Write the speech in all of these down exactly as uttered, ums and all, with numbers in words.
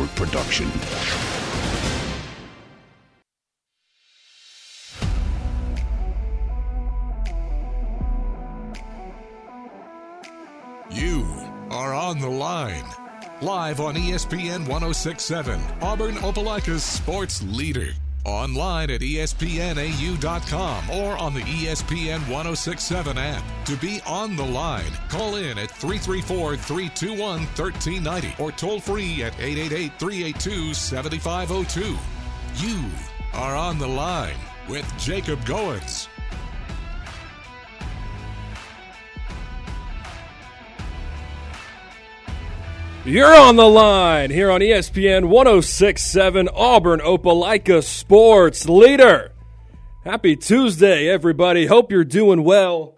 Network production. You are on the line. Live on E S P N one oh six point seven, Auburn Opelika's sports leader. Online at E S P N A U dot com or on the E S P N one oh six point seven app. To be on the line, call in at three three four, three two one, one three nine zero or toll free at eight eight eight, three eight two, seven five zero two. You are on the line with Jacob Goins. You're on the line here on E S P N one oh six point seven, Auburn Opelika sports leader. Happy Tuesday, everybody. Hope you're doing well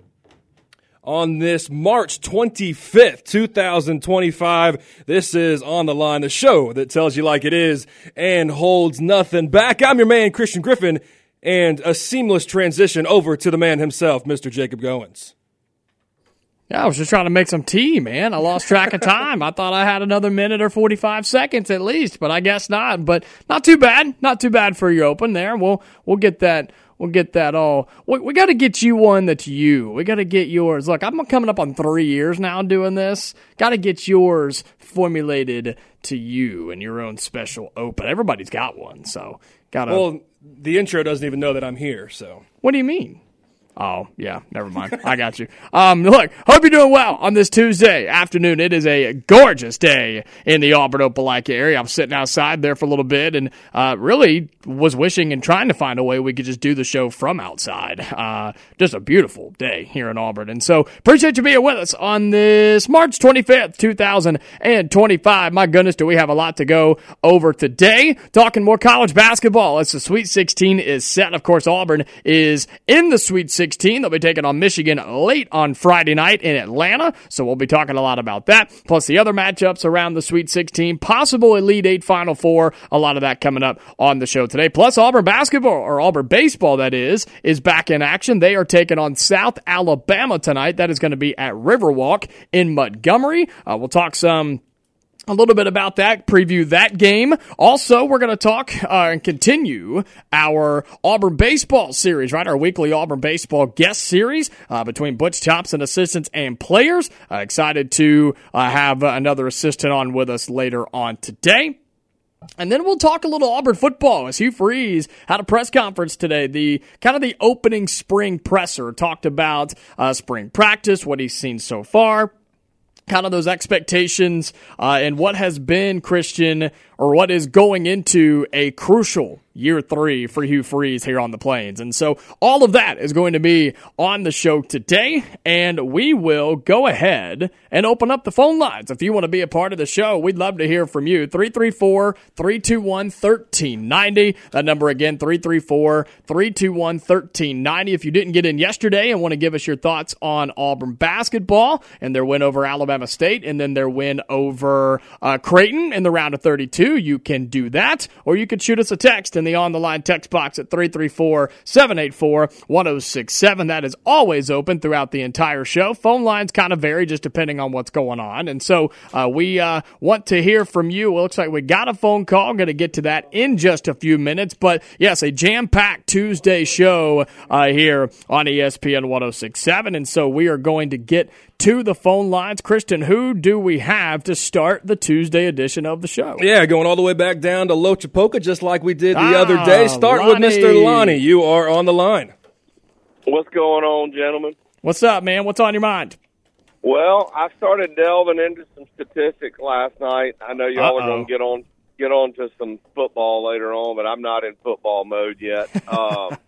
on this March twenty-fifth, twenty twenty-five. This is On the Line, the show that tells you like it is and holds nothing back. I'm your man, Christian Griffin, and a seamless transition over to the man himself, Mister Jacob Goins. Yeah, I was just trying to make some tea, man. I lost track of time. I thought I had another minute or forty-five seconds at least, but I guess not. But not too bad. Not too bad for your open there. We'll we'll get that. We'll get that all. We, we got to get you one that's you. We got to get yours. Look, I'm coming up on three years now doing this. Got to get yours formulated to you and your own special open. Everybody's got one, so got to. Well, the intro doesn't even know that I'm here, so. What do you mean? Oh, yeah, never mind. I got you. Um, look, hope you're doing well on this Tuesday afternoon. It is a gorgeous day in the Auburn Opelika area. I'm sitting outside there for a little bit and uh, really was wishing and trying to find a way we could just do the show from outside. Uh, just a beautiful day here in Auburn. And so appreciate you being with us on this March twenty-fifth, twenty twenty-five. My goodness, do we have a lot to go over today. Talking more college basketball as the Sweet sixteen is set. Of course, Auburn is in the Sweet sixteen. They'll be taking on Michigan late on Friday night in Atlanta, so we'll be talking a lot about that, plus the other matchups around the Sweet sixteen, possible Elite Eight Final Four, a lot of that coming up on the show today. Plus Auburn basketball, or Auburn baseball that is, is back in action. They are taking on South Alabama tonight. That is going to be at Riverwalk in Montgomery. Uh, we'll talk some A little bit about that, preview that game. Also, we're going to talk uh, and continue our Auburn baseball series, right? Our weekly Auburn baseball guest series uh, between Butch Thompson assistants and players. Uh, excited to uh, have uh, another assistant on with us later on today. And then we'll talk a little Auburn football as Hugh Freeze had a press conference today. The kind of the opening spring presser talked about uh, spring practice, what he's seen so far. Kind of those expectations uh, and what has been, Christian, or what is going into a crucial year three for Hugh Freeze here on the Plains. And so all of that is going to be on the show today, and we will go ahead and open up the phone lines. If you want to be a part of the show, we'd love to hear from you. three three four, three two one, one three nine zero. That number again, three three four, three two one, one three nine zero. If you didn't get in yesterday and want to give us your thoughts on Auburn basketball and their win over Alabama State and then their win over uh, Creighton in the round of thirty-two, you can do that. Or you could shoot us a text in the On the Line text box at three three four, seven eight four, one oh six seven. That is always open throughout the entire show. Phone lines kind of vary just depending on what's going on. And so uh, we uh, want to hear from you. Well, looks like we got a phone call. I'm going to get to that in just a few minutes. But yes, a jam-packed Tuesday show uh, here on E S P N one oh six point seven. And so we are going to get to the phone lines. Kristen, who do we have to start the Tuesday edition of the show? Yeah, going all the way back down to Lochapoka, just like we did the ah, other day. Start Lonnie. with Mister Lonnie. You are on the line. What's going on, gentlemen? What's up, man? What's on your mind? Well, I started delving into some statistics last night. I know y'all Uh-oh. are going to get on get on to some football later on, but I'm not in football mode yet. Um,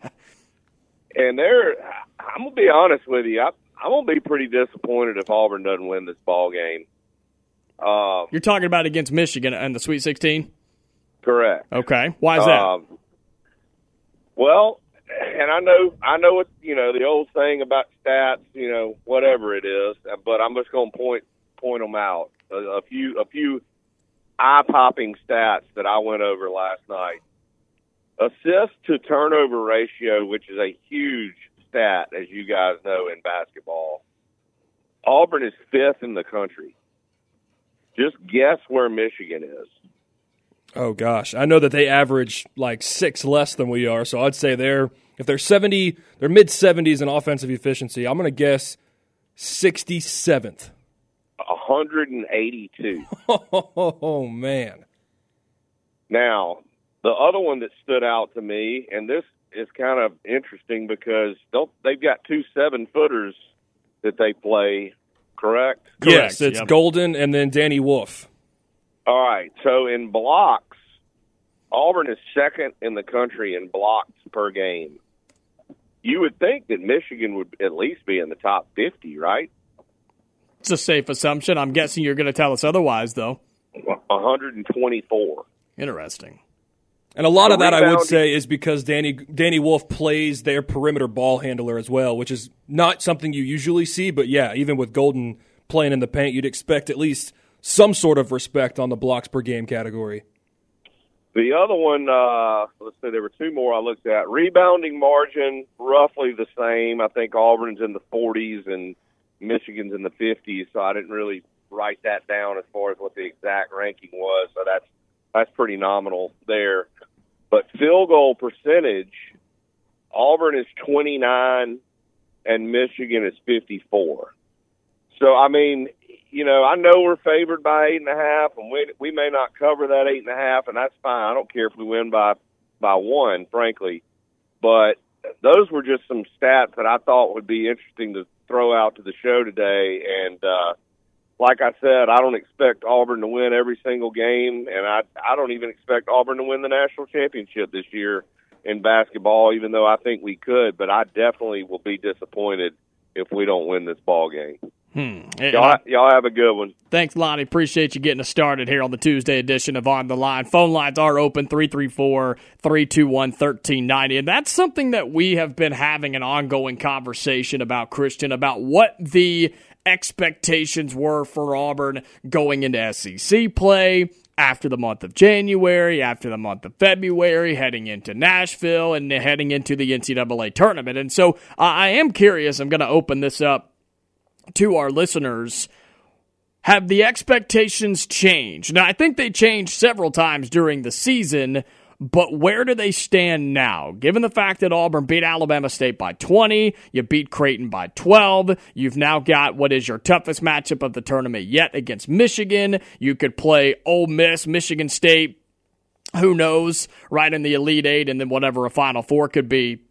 and there, I'm going to be honest with you. I, I'm going to be pretty disappointed if Auburn doesn't win this ball game. Um, You're talking about against Michigan and the Sweet sixteen? Correct. Okay. Why is that? Um, well, and I know I know what you know the old saying about stats, you know, whatever it is, but I'm just going to point point them out. A, a few a few eye popping stats that I went over last night. Assist to turnover ratio, which is a huge stat, as you guys know, in basketball. Auburn is fifth in the country. Just guess where Michigan is. Oh, gosh. I know that they average like six less than we are, so I'd say they're, if they're seventy, they're mid-seventies in offensive efficiency. I'm going to guess sixty-seventh. one hundred eighty-two. Oh, man. Now, the other one that stood out to me, and this is kind of interesting because don't, they've got two seven-footers that they play, correct? Yes, Correct, it's yep. Golden and then Danny Wolf. All right, so in blocks, Auburn is second in the country in blocks per game. You would think that Michigan would at least be in the top fifty, right? It's a safe assumption. I'm guessing you're going to tell us otherwise, though. one hundred twenty-four. Interesting. And a lot The of that, I would rebounding- say, is because Danny Danny Wolf plays their perimeter ball handler as well, which is not something you usually see. But, yeah, even with Golden playing in the paint, you'd expect at least some sort of respect on the blocks per game category. The other one, uh, let's say there were two more I looked at. Rebounding margin, roughly the same. I think Auburn's in the forties and Michigan's in the fifties, so I didn't really write that down as far as what the exact ranking was. So that's that's pretty nominal there. But field goal percentage, Auburn is twenty-nine and Michigan is fifty-four. So, I mean, you know, I know we're favored by eight and a half, and we we may not cover that eight and a half, and that's fine. I don't care if we win by by one, frankly. But those were just some stats that I thought would be interesting to throw out to the show today. And uh, like I said, I don't expect Auburn to win every single game, and I I don't even expect Auburn to win the national championship this year in basketball, even though I think we could. But I definitely will be disappointed if we don't win this ball game. Hmm. Y'all, y'all have a good one. Thanks, Lonnie. Appreciate you getting us started here on the Tuesday edition of On the Line. Phone lines are open, three three four, three two one, one three nine zero. And that's something that we have been having an ongoing conversation about, Christian, about what the expectations were for Auburn going into S E C play after the month of January, after the month of February, heading into Nashville, and heading into the N C double A tournament. And so uh, I am curious. I'm going to open this up to our listeners. Have the expectations changed? Now, I think they changed several times during the season, but where do they stand now? Given the fact that Auburn beat Alabama State by twenty, you beat Creighton by twelve, you've now got what is your toughest matchup of the tournament yet against Michigan. You could play Ole Miss, Michigan State, who knows, right in the Elite Eight, and then whatever a Final Four could be.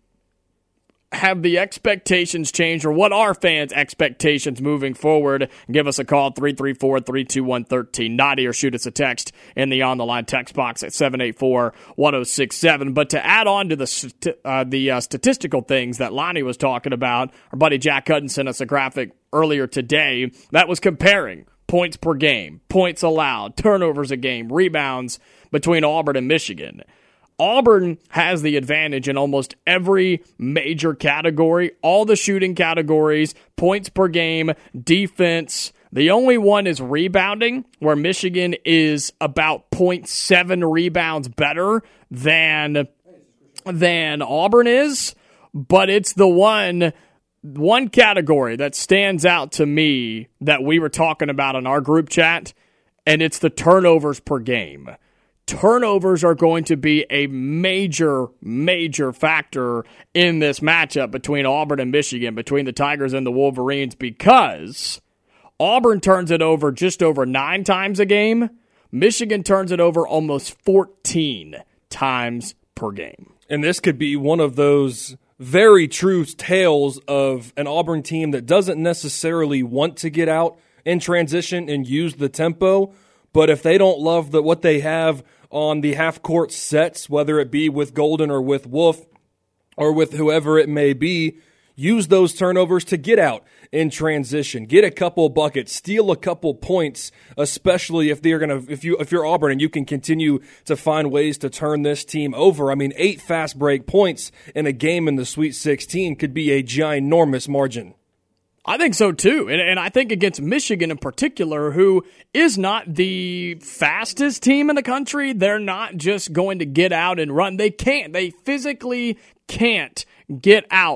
Have the expectations changed, or what are fans' expectations moving forward? Give us a call, three three four, three two one, one three nine zero, or shoot us a text in the On the Line text box at seven eight four, one zero six seven. But to add on to the uh, the uh, statistical things that Lonnie was talking about, our buddy Jack Hutton sent us a graphic earlier today that was comparing points per game, points allowed, turnovers a game, rebounds between Auburn and Michigan. Auburn has the advantage in almost every major category, all the shooting categories, points per game, defense. The only one is rebounding, where Michigan is about zero point seven rebounds better than, than Auburn is, but it's the one one category that stands out to me that we were talking about in our group chat, and it's the turnovers per game. Turnovers are going to be a major, major factor in this matchup between Auburn and Michigan, between the Tigers and the Wolverines, because Auburn turns it over just over nine times a game. Michigan turns it over almost fourteen times per game. And this could be one of those very true tales of an Auburn team that doesn't necessarily want to get out in transition and use the tempo, but if they don't love the, what they have on the half-court sets, whether it be with Golden or with Wolf or with whoever it may be, use those turnovers to get out in transition, get a couple buckets, steal a couple points, especially if they're gonna if you if you're Auburn and you can continue to find ways to turn this team over. I mean, eight fast break points in a game in the Sweet sixteen could be a ginormous margin. I think so, too. And, and I think against Michigan in particular, who is not the fastest team in the country, they're not just going to get out and run. They can't. They physically can't get out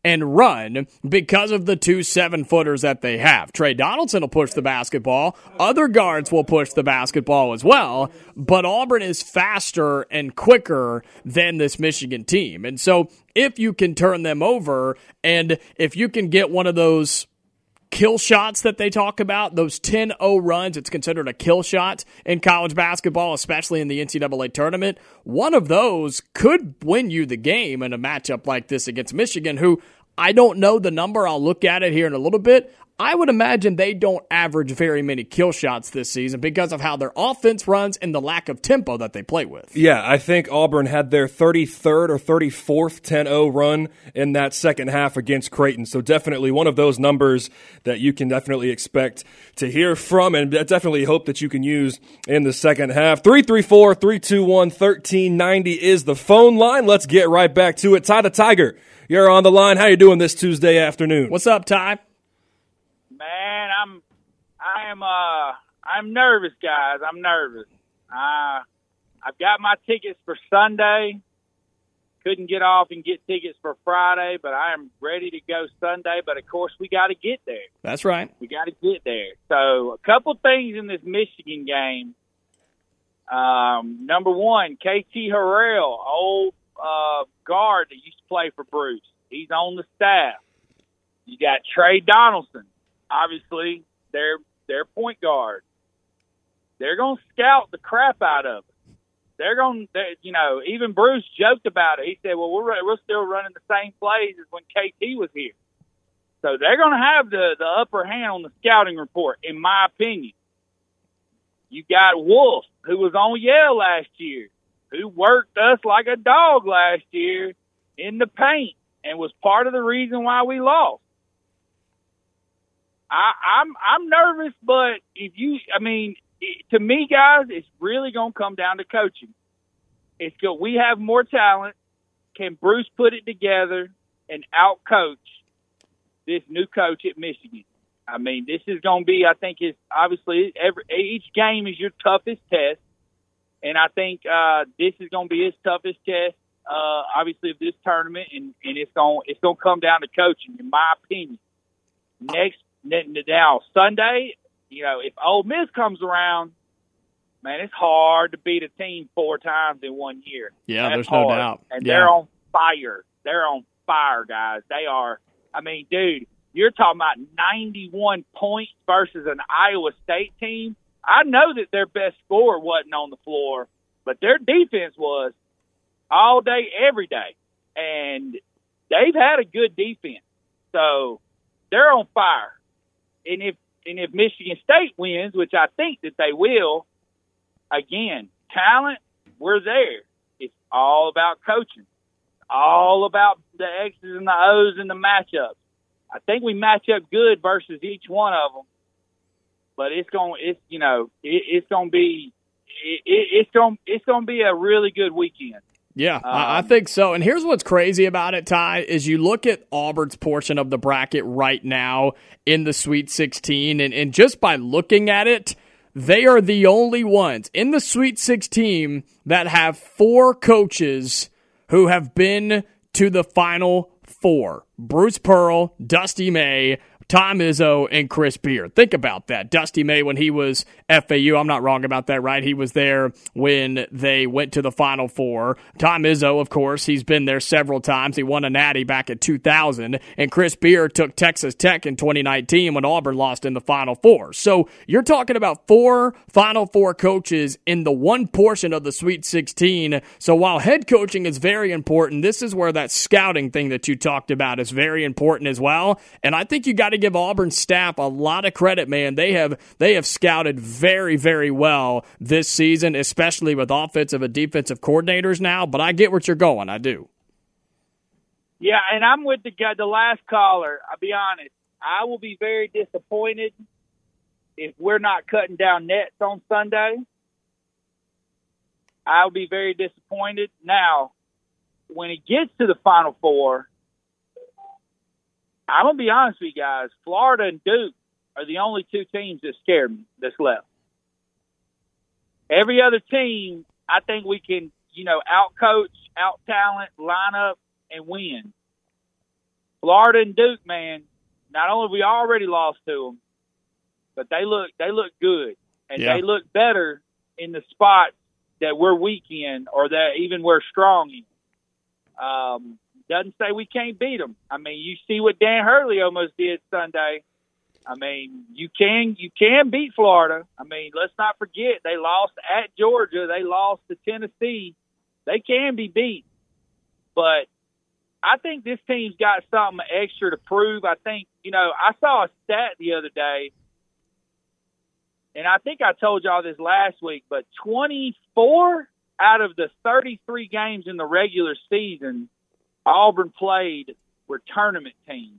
and run because of the two seven-footers that they have. Trey Donaldson will push the basketball. Other guards will push the basketball as well. But Auburn is faster and quicker than this Michigan team. And so if you can turn them over and if you can get one of those kill shots that they talk about, those ten oh runs, it's considered a kill shot in college basketball, especially in the N C double A tournament. One of those could win you the game in a matchup like this against Michigan, who I don't know the number. I'll look at it here in a little bit. I would imagine they don't average very many kill shots this season because of how their offense runs and the lack of tempo that they play with. Yeah, I think Auburn had their thirty-third or thirty-fourth ten oh run in that second half against Creighton. So definitely one of those numbers that you can definitely expect to hear from and definitely hope that you can use in the second half. three three four, three two one, one three nine zero is the phone line. Let's get right back to it. Ty the Tiger, you're on the line. How you doing this Tuesday afternoon? What's up, Ty? Man, I'm, I am, uh, I'm nervous, guys. I'm nervous. Uh, I've got my tickets for Sunday. Couldn't get off and get tickets for Friday, but I am ready to go Sunday. But of course, we got to get there. That's right. We got to get there. So, a couple things in this Michigan game. Um, number one, K T Harrell, old uh, guard that used to play for Bruce. He's on the staff. You got Trey Donaldson. Obviously, they're, they're point guard. They're going to scout the crap out of it. They're going to, you know, even Bruce joked about it. He said, well, we're, we're still running the same plays as when K T was here. So they're going to have the, the upper hand on the scouting report, in my opinion. You got Wolf, who was on Yale last year, who worked us like a dog last year in the paint and was part of the reason why we lost. I, I'm I'm nervous, but if you, I mean, to me, guys, it's really going to come down to coaching. It's good. We have more talent. Can Bruce put it together and out-coach this new coach at Michigan? I mean, this is going to be, I think, is obviously every each game is your toughest test, and I think uh, this is going to be his toughest test, uh, obviously, of this tournament, and, and it's going it's going to come down to coaching, in my opinion. Next. Now, Sunday, you know, if Ole Miss comes around, man, it's hard to beat a team four times in one year. Yeah, That's there's hard. no doubt. And yeah. they're on fire. They're on fire, guys. They are. I mean, dude, you're talking about ninety-one points versus an Iowa State team. I know that their best scorer wasn't on the floor, but their defense was all day, every day. And they've had a good defense. So they're on fire. And if and if Michigan State wins, which I think that they will, again, talent, we're there. It's all about coaching. All about the X's and the O's and the matchups. I think we match up good versus each one of them. But it's going, it's you know, it, it's going to be, it, it, it's going, it's going to be a really good weekend. Yeah, um, I, I think so. And here's what's crazy about it, Ty, is you look at Auburn's portion of the bracket right now in the Sweet sixteen, and, and just by looking at it, they are the only ones in the Sweet sixteen that have four coaches who have been to the Final Four. Bruce Pearl, Dusty May, Tom Izzo, and Chris Beard. Think about that. Dusty May, when he was F A U, I'm not wrong about that, right? He was there when they went to the Final Four. Tom Izzo, of course, he's been there several times. He won a natty back in two thousand. And Chris Beard took Texas Tech in twenty nineteen when Auburn lost in the Final Four. So you're talking about four Final Four coaches in the one portion of the Sweet sixteen. So while head coaching is very important, this is where that scouting thing that you talked about is very important as well. And I think you got to give Auburn's staff a lot of credit, man. They have they have scouted very, very well this season, especially with offensive and defensive coordinators now. But I get where you're going. I do. Yeah, and I'm with the guy, the last caller. I'll be honest. I will be very disappointed if we're not cutting down nets on Sunday. I'll be very disappointed. Now, when it gets to the Final Four, I'm going to be honest with you guys. Florida and Duke are the only two teams that scare me that's left. Every other team, I think we can, you know, out-coach, out-talent, line up, and win. Florida and Duke, man, not only have we already lost to them, but they look they look good, and yeah. they look better in the spots that we're weak in or that even we're strong in. Um, doesn't say we can't beat them. I mean, you see what Dan Hurley almost did Sunday. I mean, you can you can beat Florida. I mean, let's not forget they lost at Georgia. They lost to Tennessee. They can be beat. But I think this team's got something extra to prove. I think, you know, I saw a stat the other day, and I think I told y'all this last week, but twenty-four out of the thirty-three games in the regular season Auburn played were tournament teams.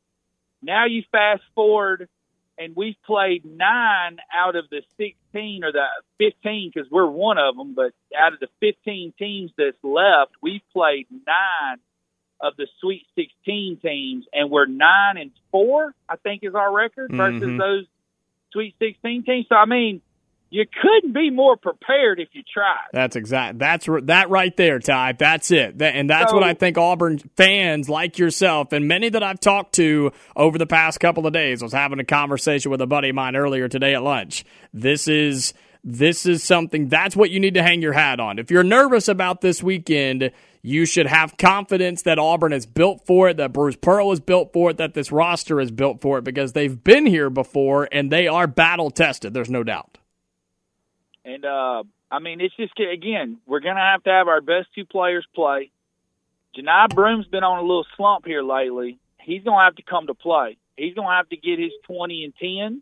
Now you fast forward, and we've played nine out of the sixteen or the fifteen, because we're one of them, but out of the fifteen teams that's left, we've played nine of the Sweet sixteen teams, and we're nine and four, I think is our record, versus mm-hmm. those Sweet sixteen teams. So, I mean, you couldn't be more prepared if you tried. That's exact. That's that right there, Ty. That's it. That, and that's so, what I think Auburn fans like yourself and many that I've talked to over the past couple of days. I was having a conversation with a buddy of mine earlier today at lunch. This is this is something. That's what you need to hang your hat on. If you're nervous about this weekend, you should have confidence that Auburn is built for it, that Bruce Pearl is built for it, that this roster is built for it, because they've been here before and they are battle tested. There's no doubt. And, uh, I mean, it's just, again, we're going to have to have our best two players play. Janai Broom's been on a little slump here lately. He's going to have to come to play. He's going to have to get his twenty and ten.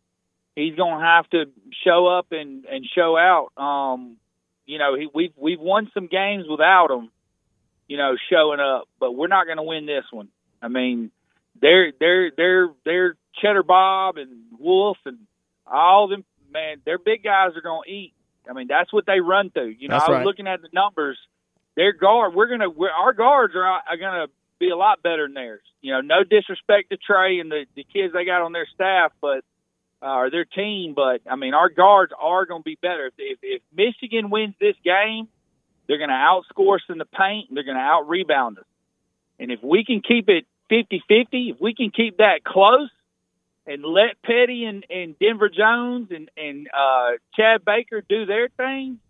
He's going to have to show up and, and show out. Um, you know, he, we've we've won some games without him, you know, showing up, but we're not going to win this one. I mean, they're they're they're they're Cheddar Bob and Wolf and all them. Man, their big guys are going to eat. I mean, that's what they run through. You know, that's I was right. looking at the numbers. Their guard, we're gonna, we're, our guards are are going to be a lot better than theirs. You know, no disrespect to Trey and the, the kids they got on their staff, but uh, or their team, but I mean, our guards are going to be better. If, if if Michigan wins this game, they're going to outscore us in the paint. And they're going to out rebound us. And if we can keep it fifty-fifty, if we can keep that close, and let Petty and, and Denver Jones and, and uh, Chad Baker do their thing,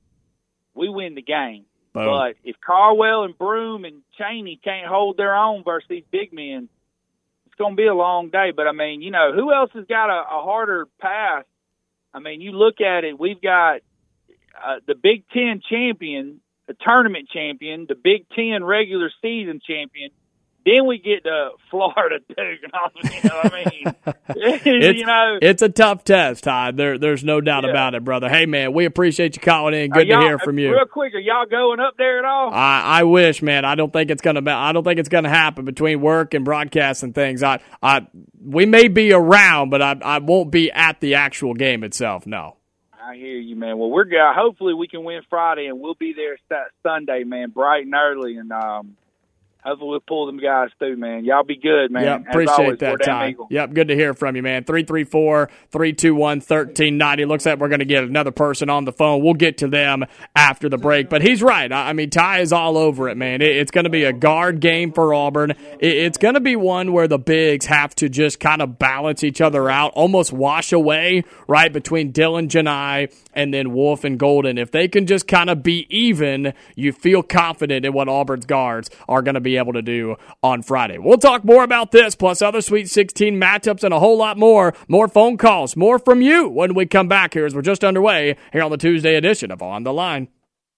we win the game. Boom. But if Caldwell and Broom and Chaney can't hold their own versus these big men, it's going to be a long day. But, I mean, you know, who else has got a, a harder path? I mean, you look at it, we've got uh, the Big Ten champion, the tournament champion, the Big Ten regular season champion. Then we get to Florida, Duke. You know what I mean? it's, you know, it's a tough test, Todd. There, there's no doubt yeah. about it, brother. Hey, man, we appreciate you calling in. Good to hear from you. Real quick, are y'all going up there at all? I, I wish, man. I don't think it's gonna. Be, I don't think it's gonna happen between work and broadcast and things. I, I, we may be around, but I, I won't be at the actual game itself. No. I hear you, man. Well, we're going. Hopefully, we can win Friday, and we'll be there Sunday, man, bright and early, and um. Hopefully we'll pull them guys through, man. Y'all be good, man. Yep, As appreciate always, that, Ty. Yep, good to hear from you, man. three three four, three two one, one three nine zero. Looks like we're going to get another person on the phone. We'll get to them after the break. But he's right. I mean, Ty is all over it, man. It's going to be a guard game for Auburn. It's going to be one where the bigs have to just kind of balance each other out, almost wash away, right, between Dylan Janai and then Wolf and Golden. If they can just kind of be even, you feel confident in what Auburn's guards are going to be able to do on Friday. We'll talk more about this, plus other Sweet sixteen matchups and a whole lot more. More phone calls, more from you when we come back here as we're just underway here on the Tuesday edition of On the Line.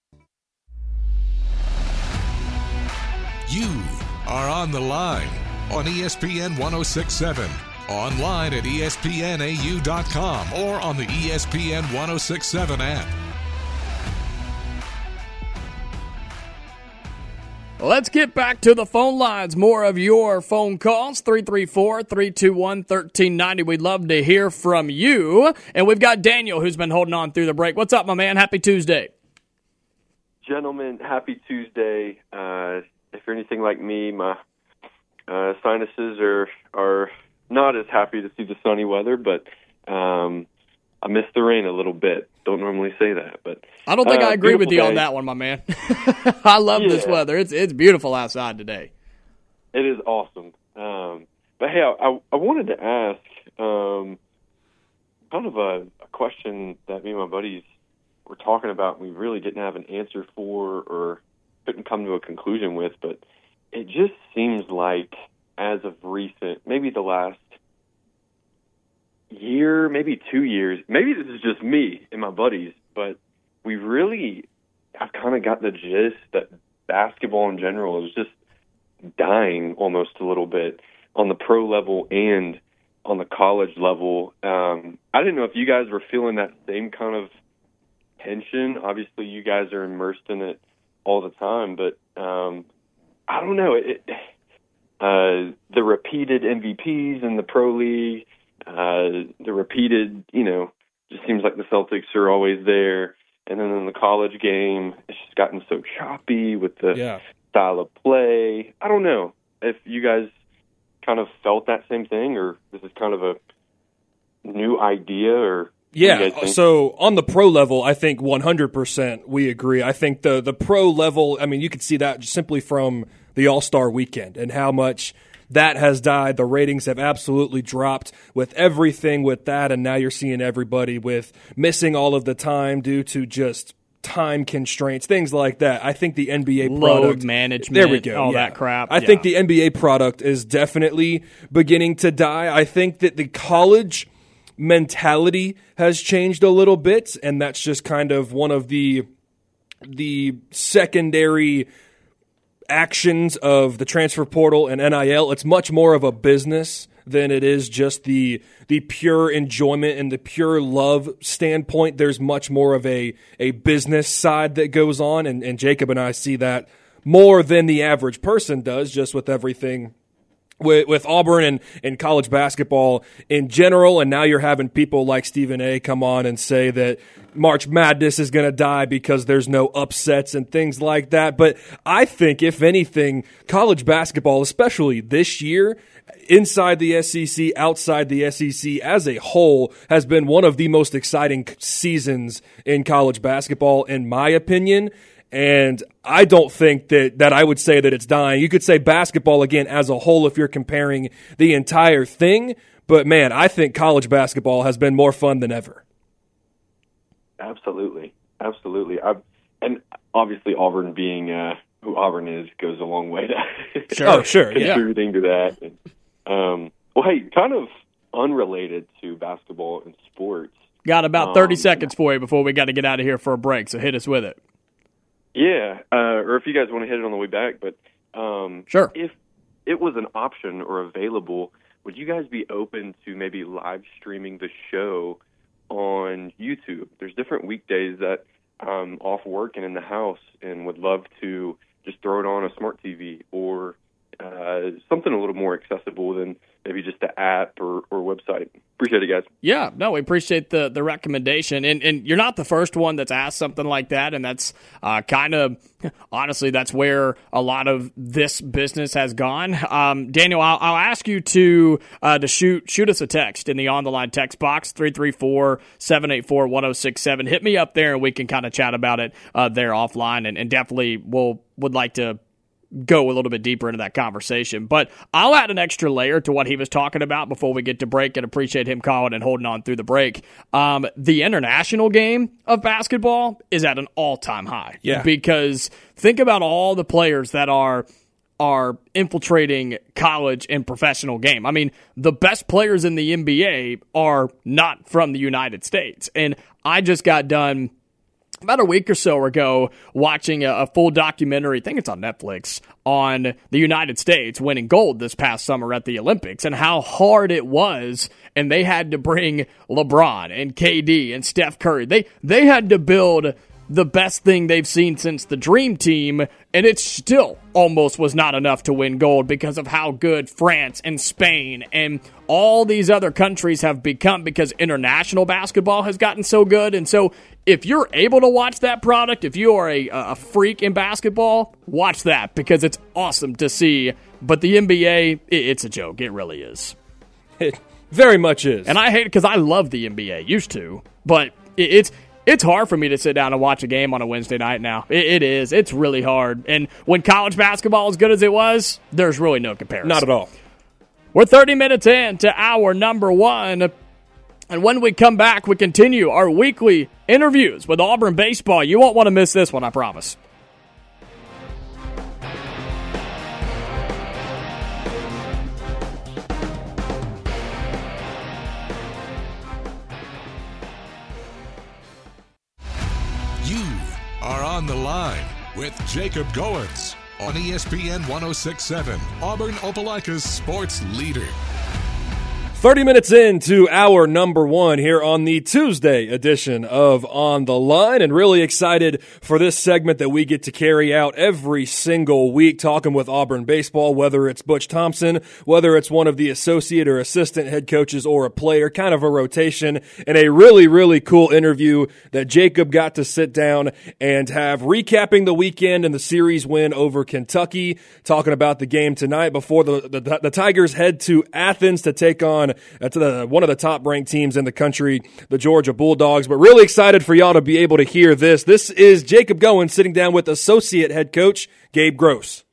You are on the line on E S P N one oh six point seven, online at E S P N A U dot com or on the E S P N one oh six point seven app. Let's get back to the phone lines. More of your phone calls, three three four, three two one, one three nine zero. We'd love to hear from you. And we've got Daniel who's been holding on through the break. What's up, my man? Happy Tuesday. Gentlemen, happy Tuesday. Uh, if you're anything like me, my uh, sinuses are are not as happy to see the sunny weather, but um, I miss the rain a little bit. Don't normally say that, but I don't think uh, I agree with you day. on that one, my man. I love yeah. this weather. It's it's beautiful outside today. It is awesome. Uh, Um, but hey, I, I wanted to ask um, kind of a, a question that me and my buddies were talking about and we really didn't have an answer for or couldn't come to a conclusion with, but it just seems like as of recent, maybe the last year, maybe two years, maybe this is just me and my buddies, but we really, I've kind of got the gist that basketball in general is just dying almost a little bit on the pro level and on the college level. Um, I didn't know if you guys were feeling that same kind of tension. Obviously, you guys are immersed in it all the time, but um, I don't know. It, uh, the repeated M V Ps in the pro league, uh, the repeated, you know, just seems like the Celtics are always there. And then in the college game, it's just gotten so choppy with the Yeah. style of play. I don't know if you guys kind of felt that same thing, or this is kind of a new idea, or Yeah, so on the pro level, I think one hundred percent we agree. I think the the pro level, I mean, you could see that just simply from the All-Star weekend and how much that has died. The ratings have absolutely dropped with everything with that, and now you're seeing everybody with missing all of the time due to just time constraints, things like that. I think the N B A Load product, management, there we go, all yeah. that crap. I yeah. think the N B A product is definitely beginning to die. I think that the college mentality has changed a little bit, and that's just kind of one of the the secondary actions of the transfer portal and N I L. It's much more of a business than it is just the the pure enjoyment and the pure love standpoint. There's much more of a a business side that goes on, and, and Jacob and I see that more than the average person does, just with everything with, with Auburn and, and college basketball in general. And now you're having people like Stephen A. come on and say that March Madness is going to die because there's no upsets and things like that. But I think, if anything, college basketball, especially this year, inside the S E C, outside the S E C as a whole, has been one of the most exciting seasons in college basketball, in my opinion. And I don't think that, that I would say that it's dying. You could say basketball, again, as a whole, if you're comparing the entire thing. But, man, I think college basketball has been more fun than ever. Absolutely. Absolutely. I, and obviously Auburn being uh, who Auburn is goes a long way to sure. oh, sure, yeah. contributing to that. And, um, well, hey, kind of unrelated to basketball and sports. Got about thirty um, seconds for you before we got to get out of here for a break, so hit us with it. Yeah, uh, or if you guys want to hit it on the way back, but um, sure. If it was an option or available, would you guys be open to maybe live streaming the show on YouTube? There's different weekdays that I'm off work and in the house and would love to just throw it on a smart T V or uh, something a little more accessible than maybe just the app or, or website. Appreciate it, guys. Yeah, no, we appreciate the the recommendation. And and you're not the first one that's asked something like that, and that's uh, kind of, honestly, that's where a lot of this business has gone. Um, Daniel, I'll, I'll ask you to uh, to shoot shoot us a text in the On the Line text box, three three four, seven eight four, one oh six seven. Hit me up there, and we can kind of chat about it uh, there offline, and, and definitely we'll would like to go a little bit deeper into that conversation. But I'll add an extra layer to what he was talking about before we get to break, and appreciate him calling and holding on through the break. Um, the international game of basketball is at an all-time high. Yeah. Because think about all the players that are are infiltrating college and professional game. I mean, the best players in the N B A are not from the United States. And I just got done about a week or so ago watching a, a full documentary, I think it's on Netflix, on the United States winning gold this past summer at the Olympics and how hard it was. And they had to bring LeBron and K D and Steph Curry. They they had to build the best thing they've seen since the Dream Team, and it still almost was not enough to win gold because of how good France and Spain and all these other countries have become, because international basketball has gotten so good. And so if you're able to watch that product, if you are a, a freak in basketball, watch that, because it's awesome to see. But the N B A, it, it's a joke. It really is. It very much is. And I hate it because I love the N B A, used to, but it, it's It's hard for me to sit down and watch a game on a Wednesday night now. It, it is. It's really hard. And when college basketball is as good as it was, there's really no comparison. Not at all. We're thirty minutes in to hour number one. And when we come back, we continue our weekly interviews with Auburn baseball. You won't want to miss this one, I promise. You are on the line with Jacob Goins on E S P N one oh six point seven, Auburn Opelika's sports leader. thirty minutes into hour number one here on the Tuesday edition of On the Line, and really excited for this segment that we get to carry out every single week, talking with Auburn baseball, whether it's Butch Thompson, whether it's one of the associate or assistant head coaches or a player, kind of a rotation, and a really, really cool interview that Jacob got to sit down and have, recapping the weekend and the series win over Kentucky, talking about the game tonight before the, the, the Tigers head to Athens to take on That's the, one of the top-ranked teams in the country, the Georgia Bulldogs. But really excited for y'all to be able to hear this. This is Jacob Goins sitting down with associate head coach Gabe Gross.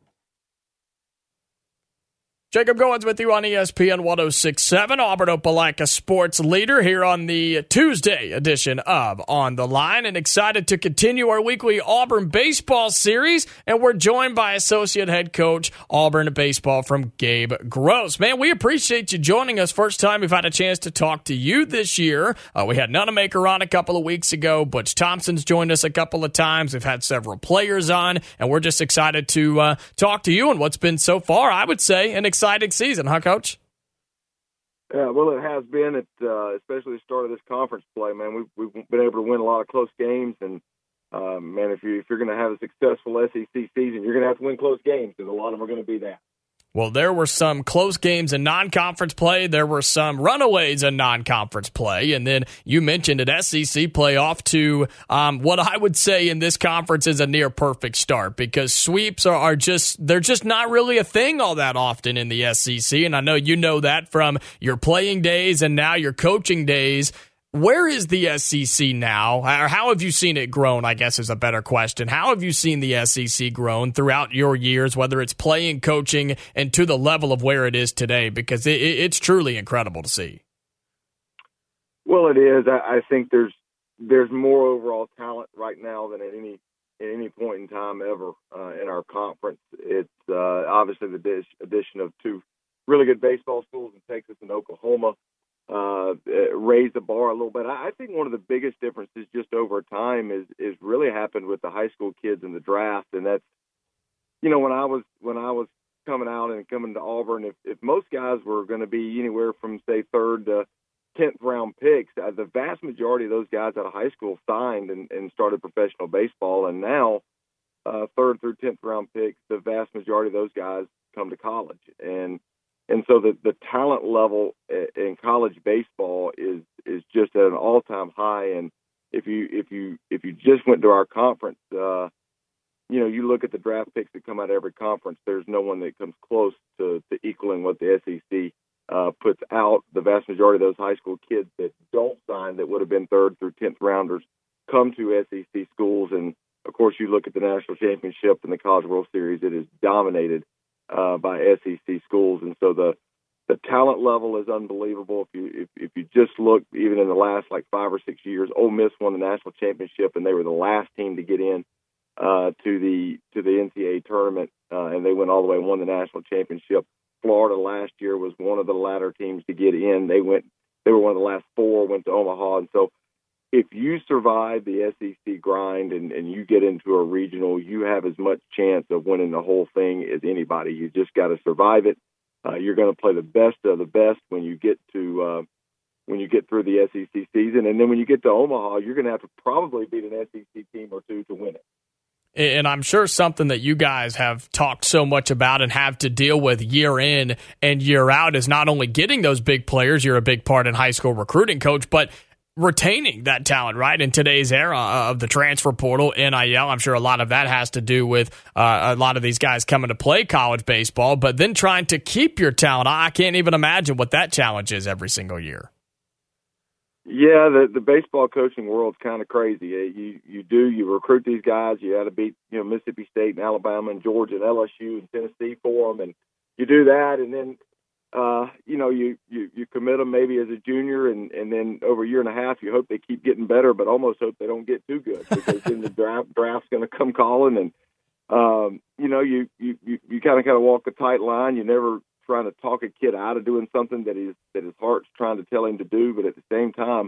Jacob Goins with you on E S P N one oh six point seven, Auburn Opelika sports leader here on the Tuesday edition of On the Line, and excited to continue our weekly Auburn baseball series. And we're joined by associate head coach Auburn baseball from Gabe Gross. Man, we appreciate you joining us. First time we've had a chance to talk to you this year. Uh, we had Nunamaker on a couple of weeks ago. Butch Thompson's joined us a couple of times. We've had several players on, and we're just excited to uh, talk to you and what's been so far, I would say, an exciting Exciting season, huh, Coach? Yeah, well, it has been, at, uh, especially the start of this conference play, man. We've, we've been able to win a lot of close games, and, uh, man, if, you, if you're going to have a successful S E C season, you're going to have to win close games, because a lot of them are going to be that. Well, there were some close games in non-conference play. There were some runaways in non-conference play. And then you mentioned an S E C play off to um, what I would say in this conference is a near-perfect start, because sweeps are, are just, they're just not really a thing all that often in the S E C. And I know you know that from your playing days and now your coaching days. Where is the S E C now? Or how have you seen it grown, I guess is a better question. How have you seen the S E C grown throughout your years, whether it's playing, coaching, and to the level of where it is today? Because it, it's truly incredible to see. Well, it is. I, I think there's there's more overall talent right now than at any at any point in time ever uh, in our conference. It's uh, obviously the dish, addition of two really good baseball schools in Texas and Oklahoma uh, raised the bar a little bit. I, I think one of the biggest differences just over time is is really happened with the high school kids in the draft, and that's, you know, when I was when I was coming out and coming to Auburn, if, if most guys were going to be anywhere from say third to tenth round picks, uh, the vast majority of those guys out of high school signed and, and started professional baseball, and now uh, third through tenth round picks, the vast majority of those guys come to college, and and so the the talent level in college baseball is is just at an all time high. And if you if you if you just went to our conference, uh, you know, you look at the draft picks that come out of every conference, there's no one that comes close to, to equaling what the S E C uh, puts out. The vast majority of those high school kids that don't sign, that would have been third through tenth rounders, come to S E C schools. And of course, you look at the national championship and the College World Series; it is dominated uh, by S E C schools. And so the the talent level is unbelievable. If you if, if you just look, even in the last like five or six years, Ole Miss won the national championship, and they were the last team to get in uh, to the to the N C double A tournament, uh, and they went all the way and won the national championship. Florida last year was one of the latter teams to get in. They went, they were one of the last four, went to Omaha. And so if you survive the S E C grind and, and you get into a regional, you have as much chance of winning the whole thing as anybody. You just got to survive it. Uh, you're going to play the best of the best when you get to uh, when you get through the S E C season. And then when you get to Omaha, you're going to have to probably beat an S E C team or two to win it. And I'm sure something that you guys have talked so much about and have to deal with year in and year out is not only getting those big players, you're a big part in high school recruiting, Coach, but retaining that talent, right? In today's era of the transfer portal, N I L, I'm sure a lot of that has to do with uh, a lot of these guys coming to play college baseball, but then trying to keep your talent. I can't even imagine what that challenge is every single year. Yeah, the the baseball coaching world's kind of crazy. You you do you recruit these guys. You got to beat you know Mississippi State and Alabama and Georgia and L S U and Tennessee for them, and you do that, and then uh, you know, you, you, you commit them maybe as a junior, and, and then over a year and a half, you hope they keep getting better, but almost hope they don't get too good, because then the draft draft's going to come calling, and um, you know, you you you, you kind of kind of walk a tight line. You're never trying to talk a kid out of doing something that he's that his heart's trying to tell him to do, but at the same time,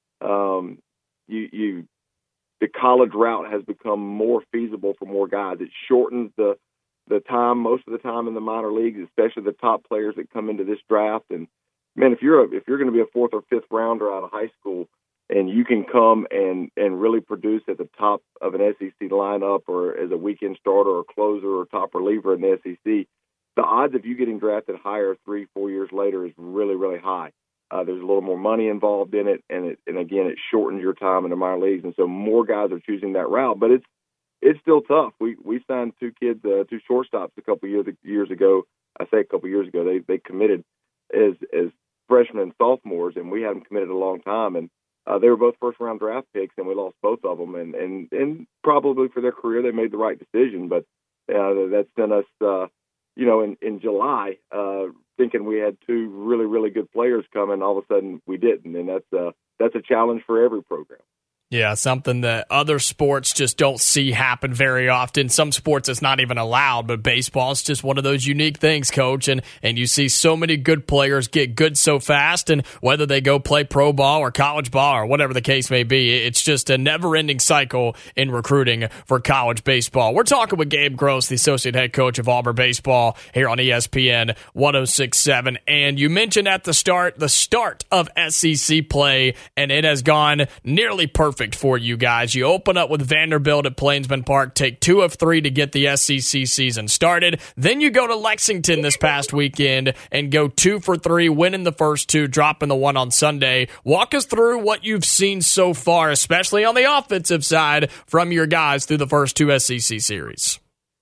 um, you you the college route has become more feasible for more guys. It shortens the the time, most of the time in the minor leagues, especially the top players that come into this draft. And man, if you're a, if you're going to be a fourth or fifth rounder out of high school, and you can come and, and really produce at the top of an S E C lineup, or as a weekend starter or closer or top reliever in the S E C, the odds of you getting drafted higher three, four years later is really, really high. Uh, there's a little more money involved in it, and it, and again, it shortens your time in the minor leagues, and so more guys are choosing that route. But it's it's still tough. We we signed two kids, uh, two shortstops a couple years years ago. I say a couple years ago. They they committed as as freshmen and sophomores, and we had them committed a long time. And uh, they were both first round draft picks, and we lost both of them. And and and probably for their career, they made the right decision. But uh, that sent us, uh, you know, in in July, uh, thinking we had two really really good players coming. All of a sudden, we didn't, and that's uh, that's a challenge for every program. Yeah, something that other sports just don't see happen very often. Some sports it's not even allowed, but baseball is just one of those unique things, Coach. And and you see so many good players get good so fast, and whether they go play pro ball or college ball or whatever the case may be, it's just a never-ending cycle in recruiting for college baseball. We're talking with Gabe Gross, the associate head coach of Auburn baseball, here on E S P N one oh six point seven. And you mentioned at the start, the start of S E C play, and it has gone nearly perfect for you guys. You open up with Vanderbilt at Plainsman Park, take two of three to get the S E C season started. Then you go to Lexington this past weekend and go two for three, winning the first two, dropping the one on Sunday. Walk us through what you've seen so far, especially on the offensive side, from your guys through the first two S E C series.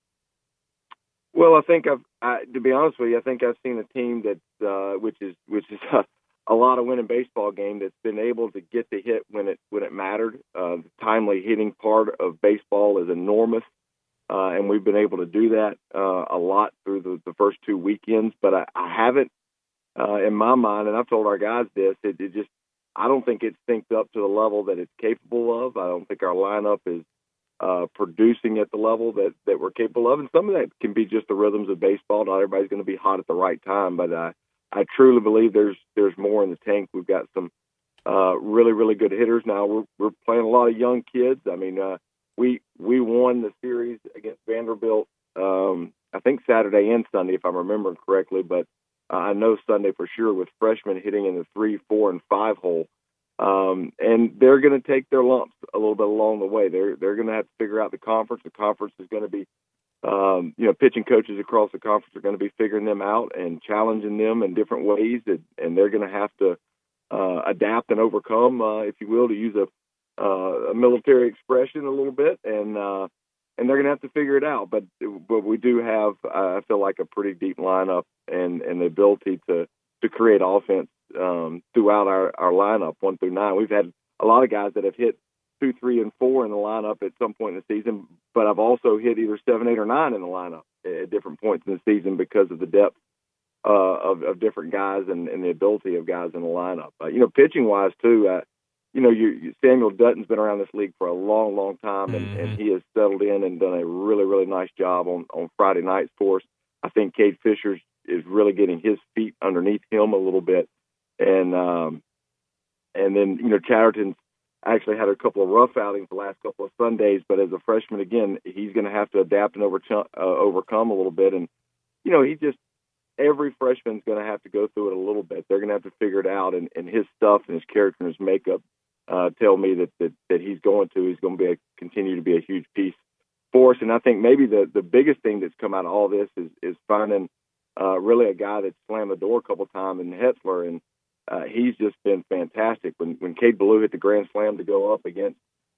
Well, I think I've, I, to be honest with you, I think I've seen a team that, uh, which is, which is, uh, a lot of winning baseball game that's been able to get the hit when it when it mattered. Uh, the timely hitting part of baseball is enormous, uh, and we've been able to do that uh, a lot through the, the first two weekends. But I, I haven't, uh, in my mind, and I've told our guys this, it, it just I don't think it's synced up to the level that it's capable of. I don't think our lineup is uh, producing at the level that, that we're capable of, and some of that can be just the rhythms of baseball. Not everybody's going to be hot at the right time, but uh, I truly believe there's there's more in the tank. We've got some uh, really really good hitters now. We're we're playing a lot of young kids. I mean, uh, we we won the series against Vanderbilt. Um, I think Saturday and Sunday, if I'm remembering correctly. But uh, I know Sunday for sure with freshmen hitting in the three, four, and five hole. Um, and they're going to take their lumps a little bit along the way. They're they're going to have to figure out the conference. The conference is going to be. Um, you know, pitching coaches across the conference are going to be figuring them out and challenging them in different ways, and, and they're going to have to uh, adapt and overcome, uh, if you will, to use a, uh, a military expression a little bit, and uh, and they're going to have to figure it out. But but we do have, uh, I feel like, a pretty deep lineup and, and the ability to, to create offense um, throughout our, our lineup, one through nine. We've had a lot of guys that have hit two, three, and four in the lineup at some point in the season, but I've also hit either seven, eight, or nine in the lineup at different points in the season because of the depth uh, of, of different guys and, and the ability of guys in the lineup. Uh, you know, pitching-wise, too, uh, you know, you, you, Samuel Dutton's been around this league for a long, long time, and, mm-hmm. and he has settled in and done a really, really nice job on, on Friday nights for us. I think Cade Fisher is really getting his feet underneath him a little bit. And, um, and then, you know, Chatterton's actually had a couple of rough outings the last couple of Sundays, but as a freshman, again, he's going to have to adapt and over, uh, overcome a little bit. And, you know, he just, every freshman's going to have to go through it a little bit. They're going to have to figure it out, and, and his stuff and his character and his makeup uh, tell me that, that, that he's going to, he's going to be a, continue to be a huge piece for us. And I think maybe the, the biggest thing that's come out of all this is, is finding uh, really a guy that slammed the door a couple of times in Hetzler, and Uh, he's just been fantastic. When when Cade Ballou hit the grand slam to go up against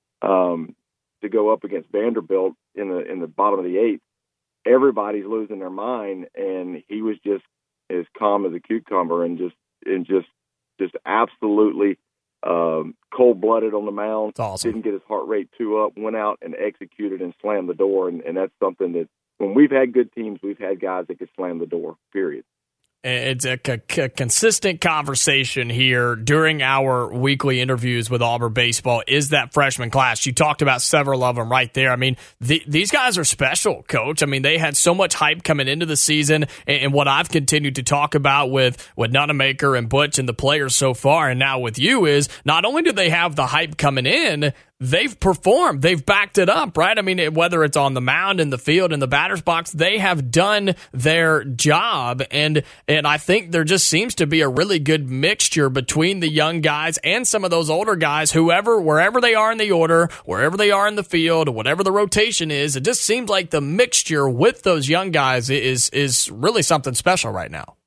um, to go up against Vanderbilt in the in the bottom of the eighth, everybody's losing their mind, and he was just as calm as a cucumber and just and just just absolutely um, cold blooded on the mound. That's awesome. Didn't get his heart rate too up. Went out and executed and slammed the door, and, and that's something that when we've had good teams, we've had guys that could slam the door. Period. It's a c- c- consistent conversation here during our weekly interviews with Auburn baseball is that freshman class. You talked about several of them right there. I mean, the, these guys are special, Coach. I mean, they had so much hype coming into the season, and, and what I've continued to talk about with, with Nunamaker and Butch and the players so far, and now with you, is not only do they have the hype coming in, they've performed. They've backed it up, right? I mean, whether it's on the mound, in the field, in the batter's box, they have done their job. And and I think there just seems to be a really good mixture between the young guys and some of those older guys, whoever, wherever they are in the order, wherever they are in the field, whatever the rotation is. It just seems like the mixture with those young guys is is really something special right now.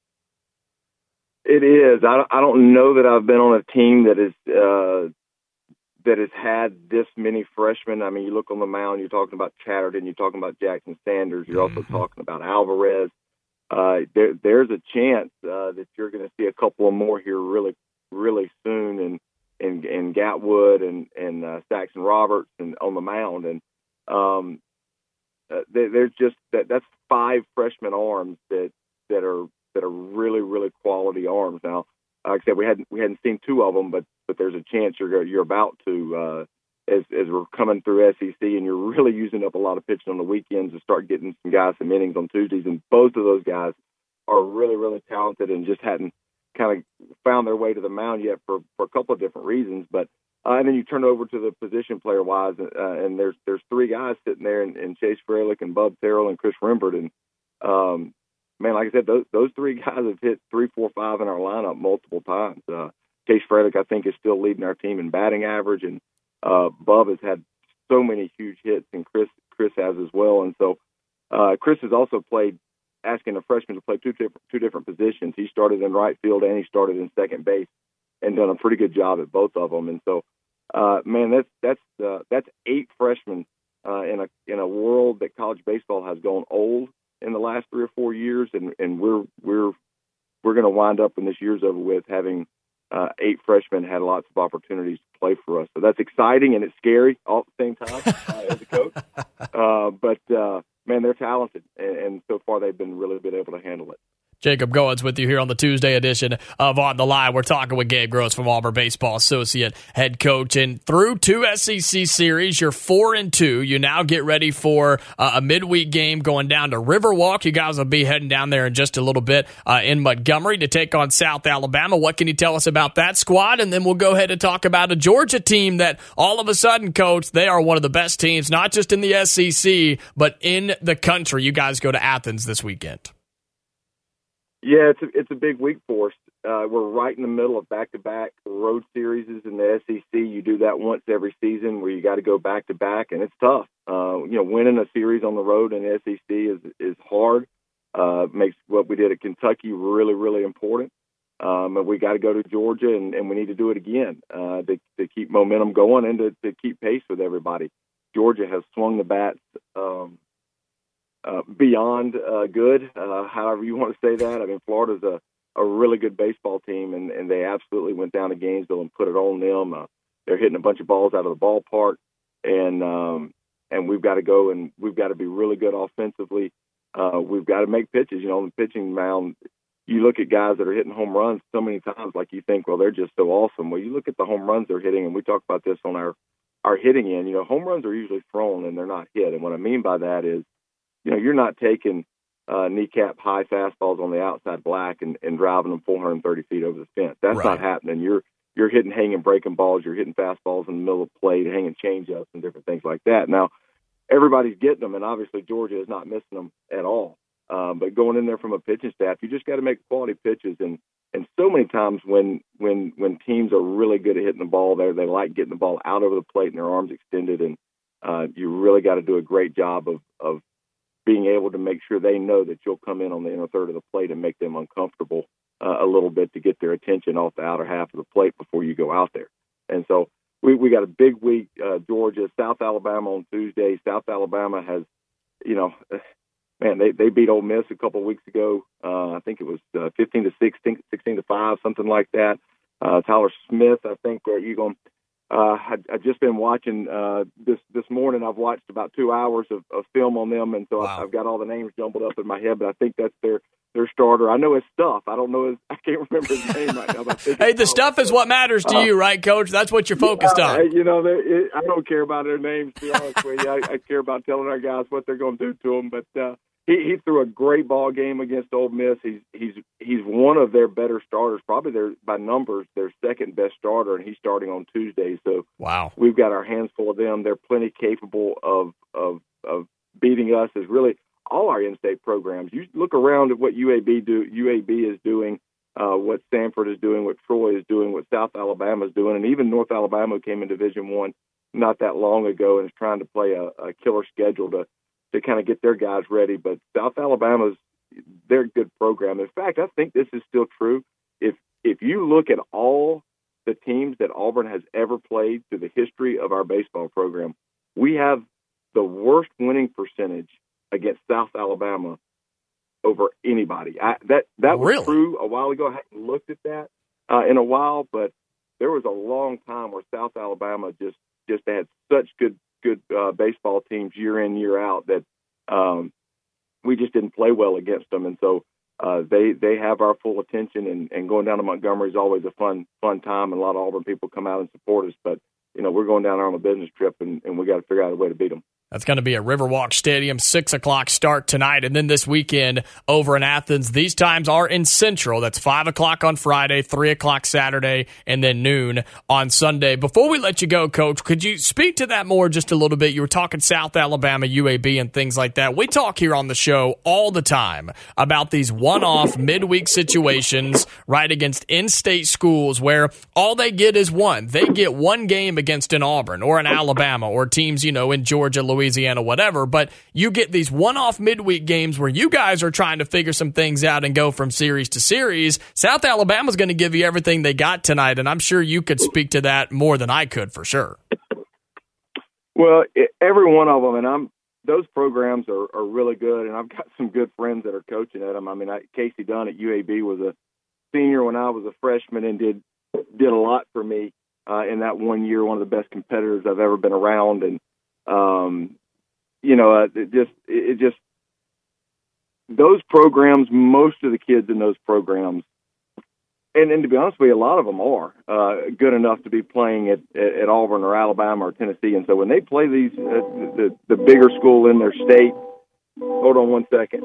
It is. I, I don't know that I've been on a team that is uh, that has had this many freshmen. I mean, you look on the mound, you're talking about Chatterton, you're talking about Jackson Sanders, you're also mm-hmm. talking about Alvarez. Uh, there, there's a chance uh, that you're going to see a couple of more here really, really soon, and and and Gatwood and and uh, Saxon Roberts and on the mound, and um, uh, there, there's just that that's five freshman arms that that are that are really, really quality arms. Now, like I said, we hadn't we hadn't seen two of them, but but there's a chance you're you're about to uh, as as we're coming through S E C, and you're really using up a lot of pitching on the weekends to start getting some guys some innings on Tuesdays. And both of those guys are really, really talented and just hadn't kind of found their way to the mound yet for, for a couple of different reasons. But uh, and then you turn over to the position player wise, uh, and there's there's three guys sitting there, and, and Chase Freilich and Bub Terrell and Chris Rembert, and um, man, like I said, those, those three guys have hit three, four, five in our lineup multiple times. Uh, Chase Freilich, I think, is still leading our team in batting average, and uh, Bub has had so many huge hits, and Chris Chris has as well. And so uh, Chris has also played, asking a freshman to play two different two different positions. He started in right field and he started in second base, and done a pretty good job at both of them. And so, uh, man, that's that's uh, that's eight freshmen uh, in a in a world that college baseball has gone old in the last three or four years, and, and we're we're we're going to wind up when this year's over with having uh, eight freshmen had lots of opportunities to play for us. So that's exciting and it's scary all at the same time uh, as a coach. Uh, but uh, man, they're talented, and, and so far they've been really been able to handle it. Jacob Goins with you here on the Tuesday edition of On the Line. We're talking with Gabe Gross from Auburn Baseball, associate head coach. And through two S E C series, you're four and two. You now get ready for uh, a midweek game going down to Riverwalk. You guys will be heading down there in just a little bit uh, in Montgomery to take on South Alabama. What can you tell us about that squad? And then we'll go ahead and talk about a Georgia team that all of a sudden, Coach, they are one of the best teams, not just in the S E C, but in the country. You guys go to Athens this weekend. Yeah, it's a, it's a big week for us. Uh, we're right in the middle of back-to-back road series in the S E C. You do that once every season where you got to go back-to-back, and it's tough. Uh, you know, winning a series on the road in the S E C is is hard. Uh, makes what we did at Kentucky really, really important. Um, and we got to go to Georgia, and, and we need to do it again uh, to, to keep momentum going and to, to keep pace with everybody. Georgia has swung the bats um, Uh, beyond uh, good, uh, however you want to say that. I mean, Florida's a, a really good baseball team, and, and they absolutely went down to Gainesville and put it on them. Uh, they're hitting a bunch of balls out of the ballpark, and um, and we've got to go and we've got to be really good offensively. Uh, we've got to make pitches. You know, on the pitching mound, you look at guys that are hitting home runs so many times, like you think, well, they're just so awesome. Well, you look at the home runs they're hitting, and we talk about this on our, our hitting end. You know, home runs are usually thrown and they're not hit. And what I mean by that is, you know, you're not taking uh, kneecap high fastballs on the outside black and, and driving them four hundred thirty feet over the fence. That's right. Not happening. You're you're hitting hanging breaking balls. You're hitting fastballs in the middle of the plate, hanging changeups and different things like that. Now, everybody's getting them, and obviously Georgia is not missing them at all. Um, but going in there from a pitching staff, you just got to make quality pitches. And, and so many times when when when teams are really good at hitting the ball, there they like getting the ball out over the plate and their arms extended, and uh, you really got to do a great job of of being able to make sure they know that you'll come in on the inner third of the plate and make them uncomfortable uh, a little bit to get their attention off the outer half of the plate before you go out there. And so we, we got a big week, uh, Georgia, South Alabama on Tuesday. South Alabama has, you know, man, they, they beat Ole Miss a couple of weeks ago. Uh, I think it was uh, fifteen to sixteen, sixteen to five, something like that. Uh, Tyler Smith, I think, uh, you going Uh, I, I've just been watching uh, this this morning. I've watched about two hours of, of film on them, and so wow. I've, I've got all the names jumbled up in my head. But I think that's their their starter. I know his stuff. I don't know his. I can't remember his name right now. But hey, the stuff is what matters to uh, you, right, Coach? That's what you're focused yeah, on. You know, it, I don't care about their names. To be honest with you, I, I care about telling our guys what they're going to do to them. But uh, he, he threw a great ball game against Ole Miss. He's he's he's one of their better starters, probably their by numbers their second best starter, and he's starting on Tuesday. So wow, we've got our hands full of them. They're plenty capable of of of beating us. As really all our in-state programs. You look around at what U A B do. U A B is doing, uh, what Stanford is doing, what Troy is doing, what South Alabama is doing, and even North Alabama came in Division One not that long ago and is trying to play a, a killer schedule to to kind of get their guys ready. But South Alabama's they're a good program. In fact, I think this is still true. If if you look at all the teams that Auburn has ever played through the history of our baseball program, we have the worst winning percentage against South Alabama over anybody. I, that that was really? true a while ago. I hadn't looked at that uh, in a while, but there was a long time where South Alabama just just had such good good uh, baseball teams year in, year out that um, we just didn't play well against them. And so uh, they they have our full attention, and, and going down to Montgomery is always a fun fun time, and a lot of Auburn people come out and support us. But you know, we're going down there on a business trip, and, and we got to figure out a way to beat them. That's going to be at Riverwalk Stadium, six o'clock start tonight. And then this weekend over in Athens, these times are in Central. That's five o'clock on Friday, three o'clock Saturday, and then noon on Sunday. Before we let you go, Coach, could you speak to that more just a little bit? You were talking South Alabama, U A B, and things like that. We talk here on the show all the time about these one-off midweek situations, right, against in-state schools where all they get is one. They get one game against an Auburn or an Alabama or teams, you know, in Georgia, Louisiana, whatever, but you get these one-off midweek games where you guys are trying to figure some things out and go from series to series. South Alabama's going to give you everything they got tonight, and I'm sure you could speak to that more than I could for sure. Well, it, every one of them, and I'm those programs are, are really good, and I've got some good friends that are coaching at them. I mean, I, Casey Dunn at U A B was a senior when I was a freshman and did did a lot for me uh, in that one year, one of the best competitors I've ever been around, and Um, you know, uh, it just, it just, those programs, most of the kids in those programs, and, and to be honest with you, a lot of them are uh, good enough to be playing at, at Auburn or Alabama or Tennessee. And so when they play these, uh, the, the bigger school in their state, hold on one second.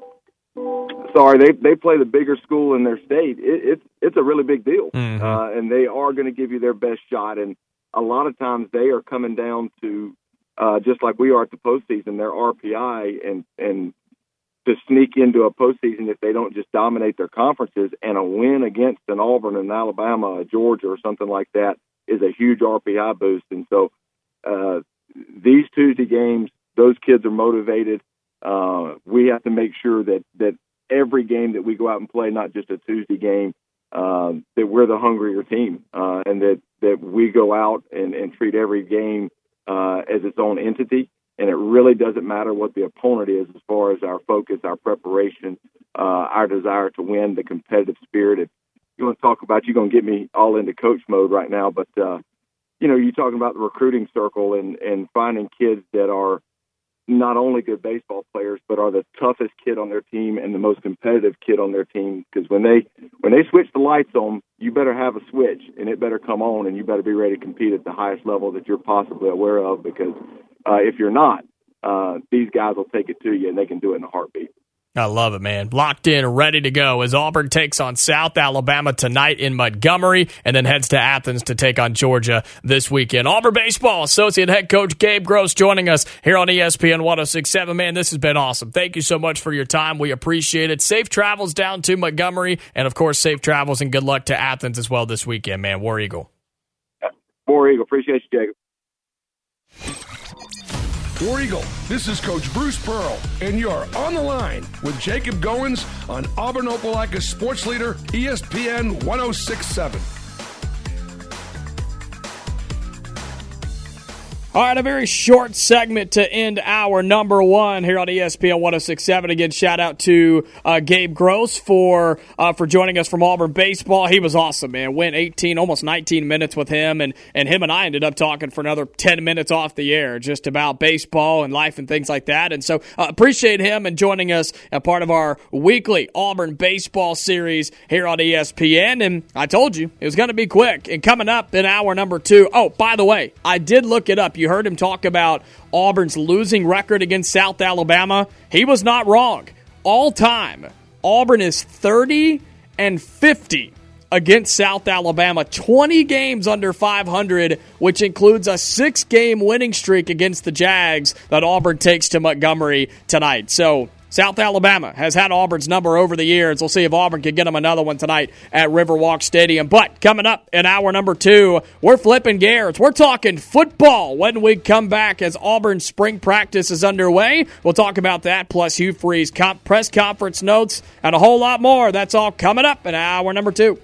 Sorry, they they play the bigger school in their state. It, it's it's a really big deal, mm-hmm. uh, and they are going to give you their best shot. And a lot of times they are coming down to Uh, just like we are at the postseason, their R P I, and and to sneak into a postseason if they don't just dominate their conferences, and a win against an Auburn and Alabama, a Georgia, or something like that is a huge R P I boost. And so uh, these Tuesday games, those kids are motivated. Uh, we have to make sure that that every game that we go out and play, not just a Tuesday game, uh, that we're the hungrier team, uh, and that that we go out and, and treat every game Uh, as its own entity, and it really doesn't matter what the opponent is as far as our focus, our preparation, uh, our desire to win, the competitive spirit. If you want to talk about, you're going to get me all into coach mode right now, but, uh, you know, you're talking about the recruiting circle and, and finding kids that are not only good baseball players, but are the toughest kid on their team and the most competitive kid on their team. Because when they when they switch the lights on, you better have a switch, and it better come on, and you better be ready to compete at the highest level that you're possibly aware of. Because uh, if you're not, uh, these guys will take it to you, and they can do it in a heartbeat. I love it, man. Locked in, ready to go as Auburn takes on South Alabama tonight in Montgomery and then heads to Athens to take on Georgia this weekend. Auburn baseball associate head coach Gabe Gross joining us here on E S P N one oh six point seven. Man, this has been awesome. Thank you so much for your time. We appreciate it. Safe travels down to Montgomery, and, of course, safe travels and good luck to Athens as well this weekend, man. War Eagle. War Eagle. Appreciate you, Jacob. War Eagle, this is Coach Bruce Pearl, and you're on the line with Jacob Goins on Auburn Opelika Sports Leader E S P N one oh six point seven. All right, a very short segment to end our number one here on E S P N one oh six point seven. Again, shout out to uh, Gabe Gross for uh, for joining us from Auburn Baseball. He was awesome, man. Went eighteen, almost nineteen minutes with him, and, and him and I ended up talking for another ten minutes off the air just about baseball and life and things like that. And so uh, appreciate him and joining us as part of our weekly Auburn Baseball series here on E S P N. And I told you, it was going to be quick. And coming up in hour number two, oh, by the way, I did look it up. You heard him talk about Auburn's losing record against South Alabama. He was not wrong. All time, Auburn is thirty and fifty against South Alabama. twenty games under five hundred, which includes a six-game winning streak against the Jags that Auburn takes to Montgomery tonight. So South Alabama has had Auburn's number over the years. We'll see if Auburn can get them another one tonight at Riverwalk Stadium. But coming up in hour number two, we're flipping gears. We're talking football when we come back as Auburn's spring practice is underway. We'll talk about that, plus Hugh Freeze comp- press conference notes, and a whole lot more. That's all coming up in hour number two.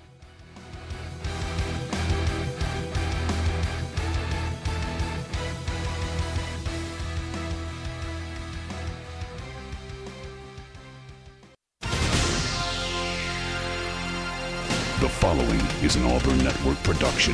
The following is an Auburn Network production.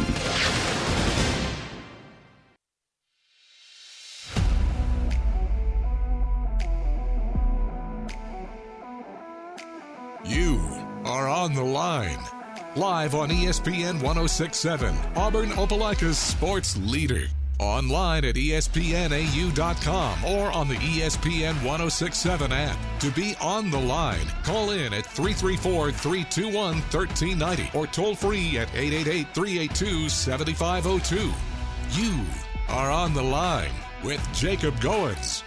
You are on the line. Live on E S P N one oh six point seven, Auburn Opelika's sports leader. Online at E S P N A U dot com or on the E S P N one oh six point seven app. To be on the line, call in at three three four, three two one, one three nine zero or toll free at eight eight eight, three eight two, seven five zero two. You are on the line with Jacob Goins.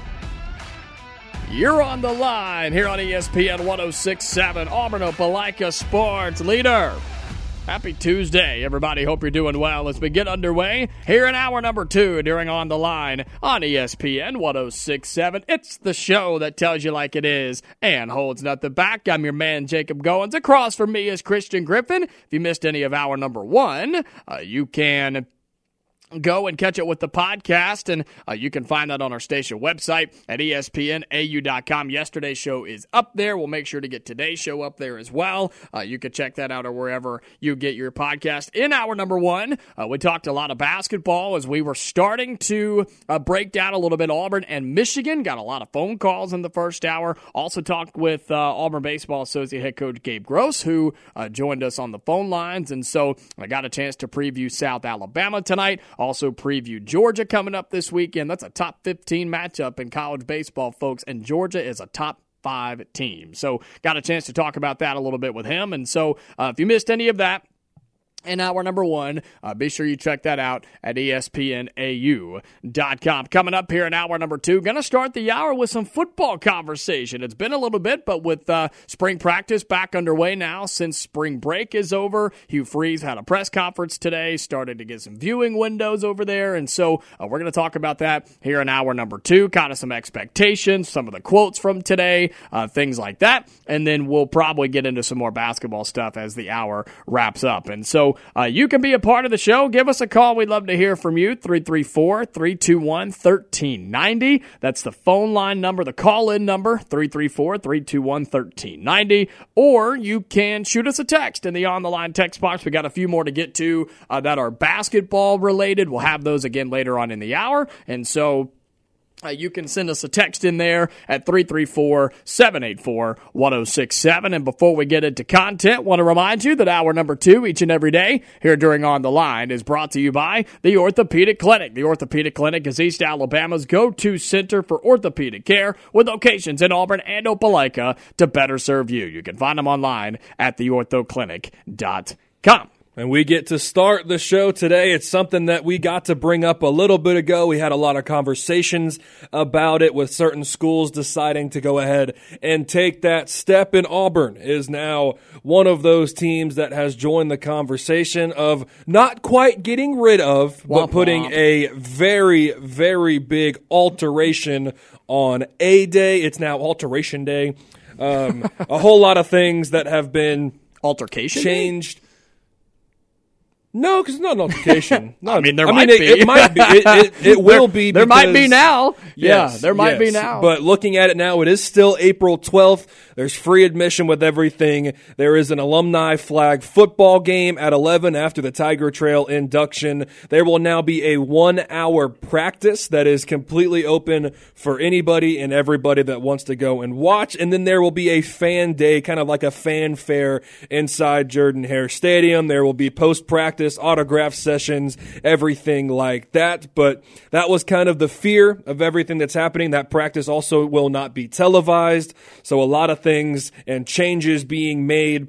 You're on the line here on E S P N one oh six point seven, Auburn Opelika sports leader. Happy Tuesday, everybody. Hope you're doing well as we get underway here in hour number two during On the Line on E S P N one oh six point seven. It's the show that tells you like it is and holds nothing back. I'm your man, Jacob Goins. Across from me is Christian Griffin. If you missed any of hour number one, uh, you can go and catch it with the podcast, and uh, you can find that on our station website at E S P N A U dot com. Yesterday's show is up there. We'll make sure to get today's show up there as well. Uh, you can check that out or wherever you get your podcast. In hour number one, uh, we talked a lot of basketball as we were starting to uh, break down a little bit Auburn and Michigan. Got a lot of phone calls in the first hour. Also talked with uh, Auburn Baseball Associate Head Coach Gabe Gross, who uh, joined us on the phone lines, and so I got a chance to preview South Alabama tonight. Also preview Georgia coming up this weekend. That's a top fifteen matchup in college baseball, folks, and Georgia is a top five team. So got a chance to talk about that a little bit with him. And so uh, if you missed any of that in hour number one, uh, be sure you check that out at E S P N A U dot com. Coming up here in hour number two, going to start the hour with some football conversation. It's been a little bit, but with uh, spring practice back underway now since spring break is over. Hugh Freeze had a press conference today, started to get some viewing windows over there, and so uh, we're going to talk about that here in hour number two, kind of some expectations, some of the quotes from today, uh, things like that, and then we'll probably get into some more basketball stuff as the hour wraps up. And so Uh, you can be a part of the show. Give us a call. We'd love to hear from you. three three four, three two one, one three nine zero. That's the phone line number, the call-in number, three three four, three two one, one three nine zero. Or you can shoot us a text in the On the Line text box. We got a few more to get to uh, that are basketball related. We'll have those again later on in the hour. And so Uh, you can send us a text in there at three three four, seven eight four, one oh six seven. And before we get into content, want to remind you that hour number two each and every day here during On the Line is brought to you by the Orthopedic Clinic. The Orthopedic Clinic is East Alabama's go-to center for orthopedic care with locations in Auburn and Opelika to better serve you. You can find them online at the ortho clinic dot com. And we get to start the show today. It's something that we got to bring up a little bit ago. We had a lot of conversations about it with certain schools deciding to go ahead and take that step. And Auburn is now one of those teams that has joined the conversation of not quite getting rid of, womp but putting womp. a very, very big alteration on A-Day. It's now Alteration Day. Um, a whole lot of things that have been Altercation changed. Day? No, because it's not an altercation. No, I mean, there I might mean, be. It, it might be. It, it, it will be. There because, might be now. Yes, yeah, there might yes. be now. But looking at it now, it is still April twelfth. There's free admission with everything. There is an alumni flag football game at eleven after the Tiger Trail induction. There will now be a one-hour practice that is completely open for anybody and everybody that wants to go and watch. And then there will be a fan day, kind of like a fanfare inside Jordan-Hare Stadium. There will be post-practice autograph sessions, everything like that. But that was kind of the fear of everything that's happening. That practice also will not be televised. So a lot of things and changes being made.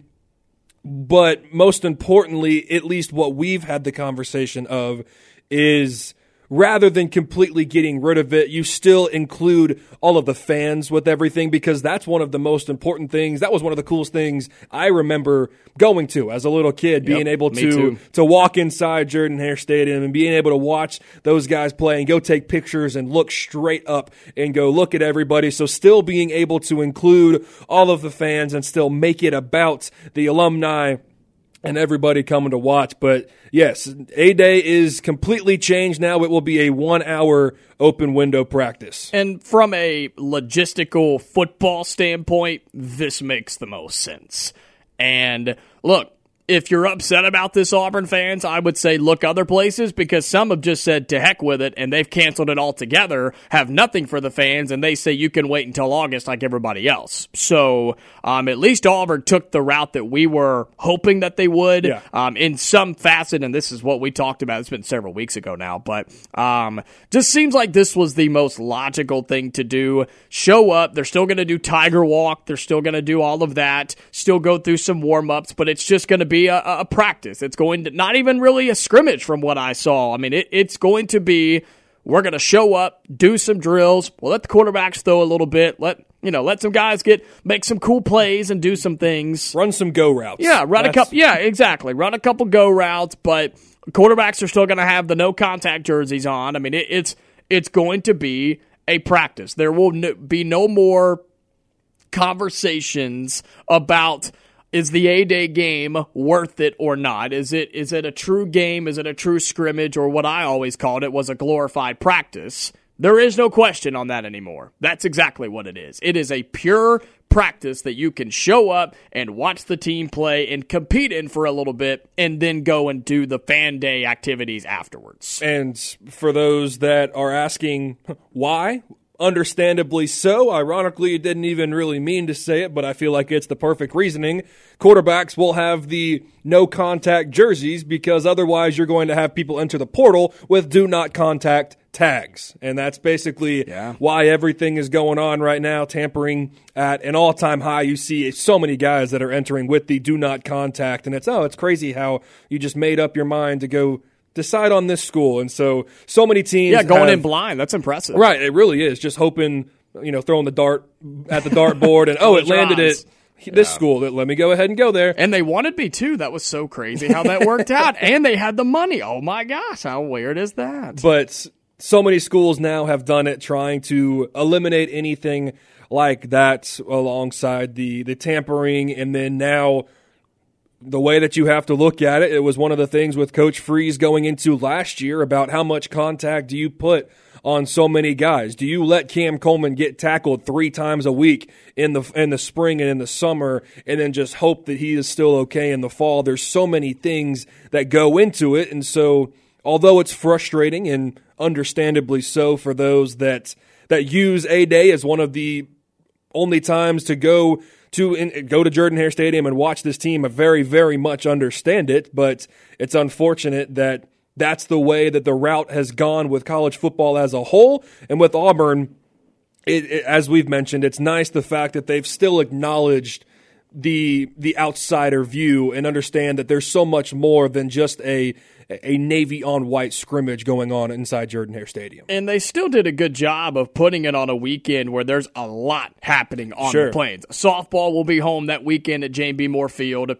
But most importantly, at least what we've had the conversation of is rather than completely getting rid of it, you still include all of the fans with everything, because that's one of the most important things. That was one of the coolest things I remember going to as a little kid, yep, being able me to too. to walk inside Jordan-Hare Stadium and being able to watch those guys play and go take pictures and look straight up and go look at everybody. So still being able to include all of the fans and still make it about the alumni and everybody coming to watch. But yes, A-Day is completely changed now. It will be a one-hour open window practice. And from a logistical football standpoint, this makes the most sense. And look, if you're upset about this, Auburn fans, I would say look other places, because some have just said to heck with it and they've canceled it altogether, have nothing for the fans, and they say you can wait until August like everybody else. So um, at least Auburn took the route that we were hoping that they would yeah. um, in some facet, and this is what we talked about. It's been several weeks ago now, but um, just seems like this was the most logical thing to do. Show up. They're still going to do Tiger Walk. They're still going to do all of that, still go through some warm-ups, but it's just going to be A, a practice. It's going to not even really a scrimmage from what I saw. I mean, it, it's going to be, we're going to show up, do some drills. We'll let the quarterbacks throw a little bit. Let you know, let some guys get make some cool plays and do some things. Run some go routes. Yeah, run That's... a couple. Yeah, exactly. Run a couple go routes, but quarterbacks are still going to have the no contact jerseys on. I mean, it, it's it's going to be a practice. There will no, be no more conversations about, is the A-Day game worth it or not? Is it is it a true game? Is it a true scrimmage? Or what I always called it was a glorified practice. There is no question on that anymore. That's exactly what it is. It is a pure practice that you can show up and watch the team play and compete in for a little bit and then go and do the fan day activities afterwards. And for those that are asking why, understandably so. Ironically, it didn't even really mean to say it, but I feel like it's the perfect reasoning. Quarterbacks will have the no-contact jerseys because otherwise you're going to have people enter the portal with do-not-contact tags. And that's basically yeah. why everything is going on right now, tampering at an all-time high. You see so many guys that are entering with the do-not-contact, and it's, oh, it's crazy how you just made up your mind to go decide on this school. And so, so many teams Yeah, going have, in blind. That's impressive. Right, it really is. Just hoping, you know, throwing the dart at the dartboard and, oh, it landed at this yeah. school. Let me go ahead and go there. And they wanted me too. That was so crazy how that worked out. And they had the money. Oh, my gosh. How weird is that? But so many schools now have done it, trying to eliminate anything like that alongside the, the tampering. And then now, the way that you have to look at it, it was one of the things with Coach Freeze going into last year about how much contact do you put on so many guys? Do you let Cam Coleman get tackled three times a week in the in the spring and in the summer and then just hope that he is still okay in the fall? There's so many things that go into it. And so although it's frustrating and understandably so for those that that use A-Day as one of the only times to go to in, go to Jordan-Hare Stadium and watch this team, I very, very much understand it, but it's unfortunate that that's the way that the route has gone with college football as a whole. And with Auburn, it, it, as we've mentioned, it's nice the fact that they've still acknowledged the the outsider view and understand that there's so much more than just a a navy on white scrimmage going on inside Jordan-Hare Stadium. And they still did a good job of putting it on a weekend where there's a lot happening on sure. the Plains. Softball will be home that weekend at Jane B. Moore Field.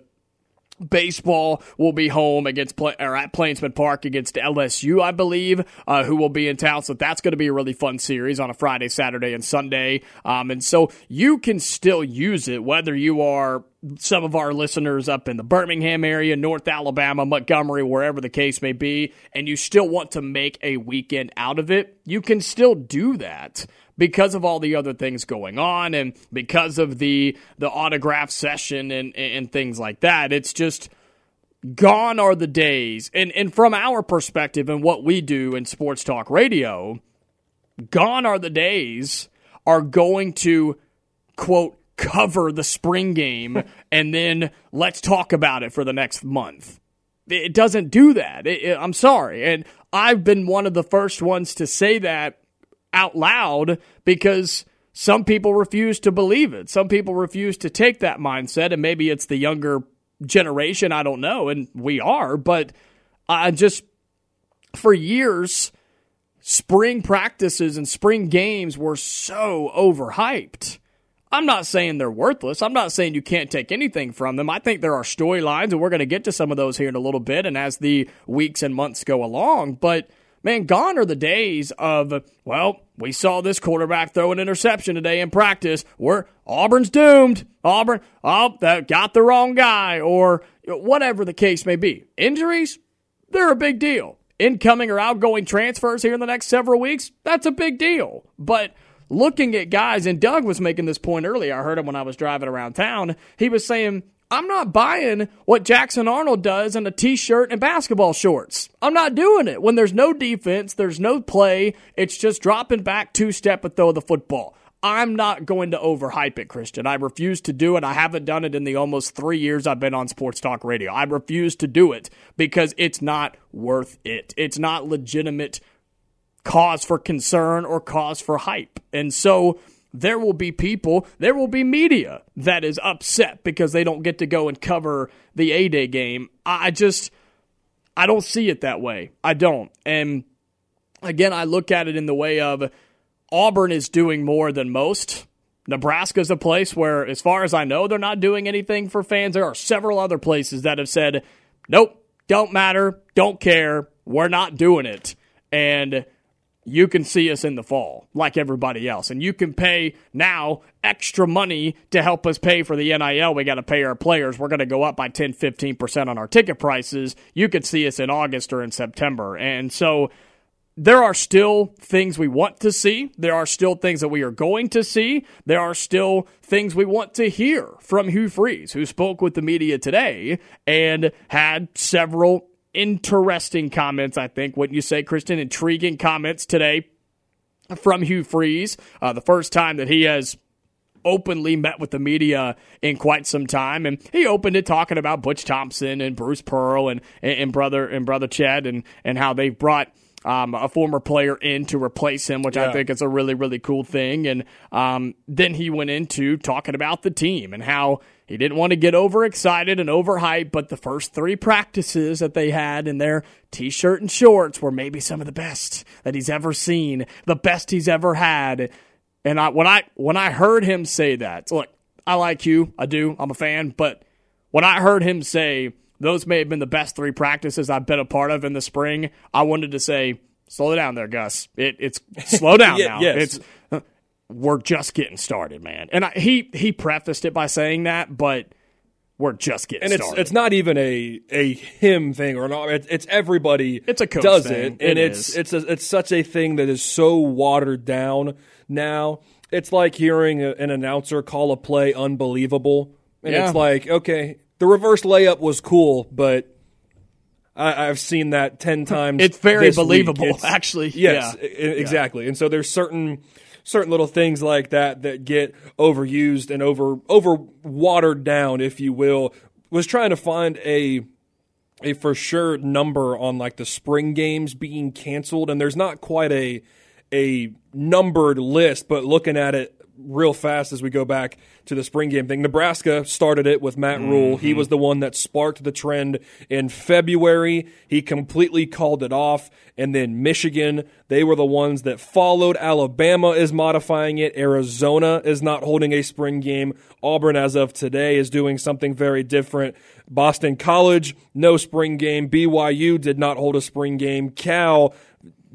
Baseball will be home against or at Plainsman Park against L S U, I believe, uh, who will be in town. So that's going to be a really fun series on a Friday, Saturday, and Sunday. Um, and so you can still use it, whether you are some of our listeners up in the Birmingham area, North Alabama, Montgomery, wherever the case may be, and you still want to make a weekend out of it, you can still do that because of all the other things going on and because of the the autograph session and, and things like that. It's just gone are the days. And, and from our perspective and what we do in sports talk radio, gone are the days are going to, quote, cover the spring game and then let's talk about it for the next month. It doesn't do that. It, it, I'm sorry. And I've been one of the first ones to say that out loud because some people refuse to believe it. Some people refuse to take that mindset, and maybe it's the younger generation, I don't know, and we are, but I just, for years, spring practices and spring games were so overhyped. I'm not saying they're worthless. I'm not saying you can't take anything from them. I think there are storylines, and we're going to get to some of those here in a little bit and as the weeks and months go along. But, man, gone are the days of, well, we saw this quarterback throw an interception today in practice. We're Auburn's doomed. Auburn, oh, that got the wrong guy, or whatever the case may be. Injuries, they're a big deal. Incoming or outgoing transfers here in the next several weeks, that's a big deal. But looking at guys, and Doug was making this point earlier, I heard him when I was driving around town, he was saying, I'm not buying what Jackson Arnold does in a t-shirt and basketball shorts. I'm not doing it. When there's no defense, there's no play, it's just dropping back two-step and throw the football. I'm not going to overhype it, Christian. I refuse to do it. I haven't done it in the almost three years I've been on Sports Talk Radio. I refuse to do it because it's not worth it. It's not legitimate cause for concern or cause for hype. And so there will be people, there will be media that is upset because they don't get to go and cover the A-Day game. I just, I don't see it that way. I don't. And again, I look at it in the way of Auburn is doing more than most. Nebraska's a place where, as far as I know, they're not doing anything for fans. There are several other places that have said, nope, don't matter, don't care, we're not doing it. And you can see us in the fall like everybody else. And you can pay now extra money to help us pay for the N I L. We got to pay our players. We're going to go up by ten, fifteen percent on our ticket prices. You could see us in August or in September. And so there are still things we want to see. There are still things that we are going to see. There are still things we want to hear from Hugh Freeze, who spoke with the media today and had several interesting comments, I think, wouldn't you say, Kristen? Intriguing comments today from Hugh Freeze. Uh, the first time that he has openly met with the media in quite some time, and he opened it talking about Butch Thompson and Bruce Pearl and and, and brother and brother Chad and and how they've brought Um, a former player in to replace him, which yeah. I think is a really, really cool thing. And um, then he went into talking about the team and how he didn't want to get overexcited and overhyped, but the first three practices that they had in their T-shirt and shorts were maybe some of the best that he's ever seen, the best he's ever had. And I, when I when I heard him say that, look, I like you, I do, I'm a fan, but when I heard him say those may have been the best three practices I've been a part of in the spring, I wanted to say, slow down there, Gus. It, it's slow down yeah, now. Yes. It's uh, we're just getting started, man. And I, he he prefaced it by saying that, but we're just getting and it's, started. it's not even a a him thing or an it's, it's everybody. It's a coach does thing. it, and it it's is. it's a, it's such a thing that is so watered down now. It's like hearing a, an announcer call a play unbelievable, and yeah. it's like, okay, the reverse layup was cool, but I, I've seen that ten times. It's very this believable, week. It's, actually. Yes, yeah. I- exactly. Yeah. And so there's certain certain little things like that that get overused and over over watered down, if you will. Was trying to find a a for sure number on like the spring games being canceled, and there's not quite a a numbered list, but looking at it real fast as we go back to the spring game thing. Nebraska started it with Matt Rule. Mm-hmm. He was the one that sparked the trend in February. He completely called it off. And then Michigan, they were the ones that followed. Alabama is modifying it. Arizona is not holding a spring game. Auburn, as of today, is doing something very different. Boston College, no spring game. B Y U did not hold a spring game. Cal,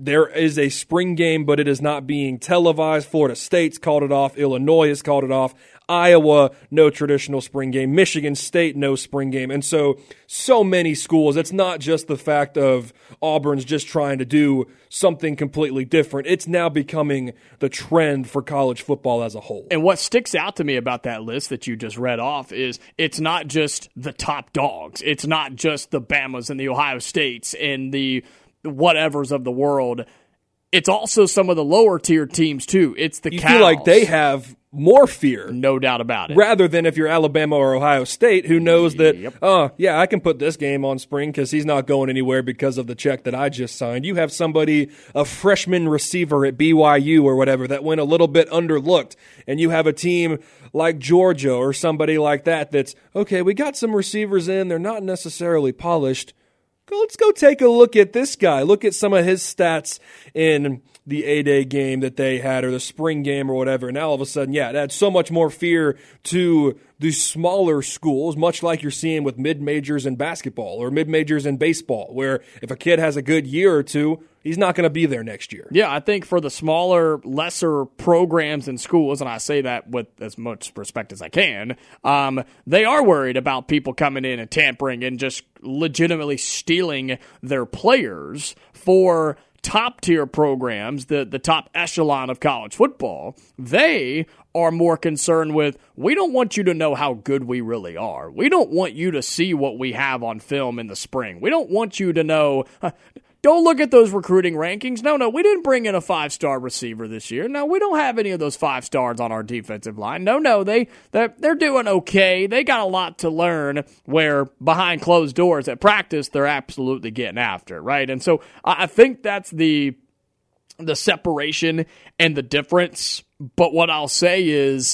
there is a spring game, but it is not being televised. Florida State's called it off. Illinois has called it off. Iowa, no traditional spring game. Michigan State, no spring game. And so, so many schools, it's not just the fact of Auburn's just trying to do something completely different. It's now becoming the trend for college football as a whole. And what sticks out to me about that list that you just read off is it's not just the top dogs. It's not just the Bamas and the Ohio States and the whatevers of the world. It's also some of the lower tier teams too. It's the you Cows. feel like they have more fear. No doubt about it. Rather than if you're Alabama or Ohio State, who knows that, Yep. oh, yeah, I can put this game on spring because he's not going anywhere because of the check that I just signed. You have somebody, a freshman receiver at B Y U or whatever, that went a little bit underlooked, and you have a team like Georgia or somebody like that that's, okay, we got some receivers in, they're not necessarily polished. Let's go take a look at this guy. Look at some of his stats in the A-Day game that they had or the spring game or whatever. And now all of a sudden, yeah, it adds so much more fear to the smaller schools, much like you're seeing with mid-majors in basketball or mid-majors in baseball, where if a kid has a good year or two, he's not going to be there next year. Yeah, I think for the smaller, lesser programs and schools, and I say that with as much respect as I can, um, they are worried about people coming in and tampering and just legitimately stealing their players. For top-tier programs, the, the top echelon of college football, they are more concerned with, we don't want you to know how good we really are. We don't want you to see what we have on film in the spring. We don't want you to know... Uh, Don't look at those recruiting rankings. No, no, we didn't bring in a five-star receiver this year. No, we don't have any of those five stars on our defensive line. No, no, they, they're, they're doing okay. They got a lot to learn where behind closed doors at practice, they're absolutely getting after it, right? And so I think that's the the separation and the difference. But what I'll say is,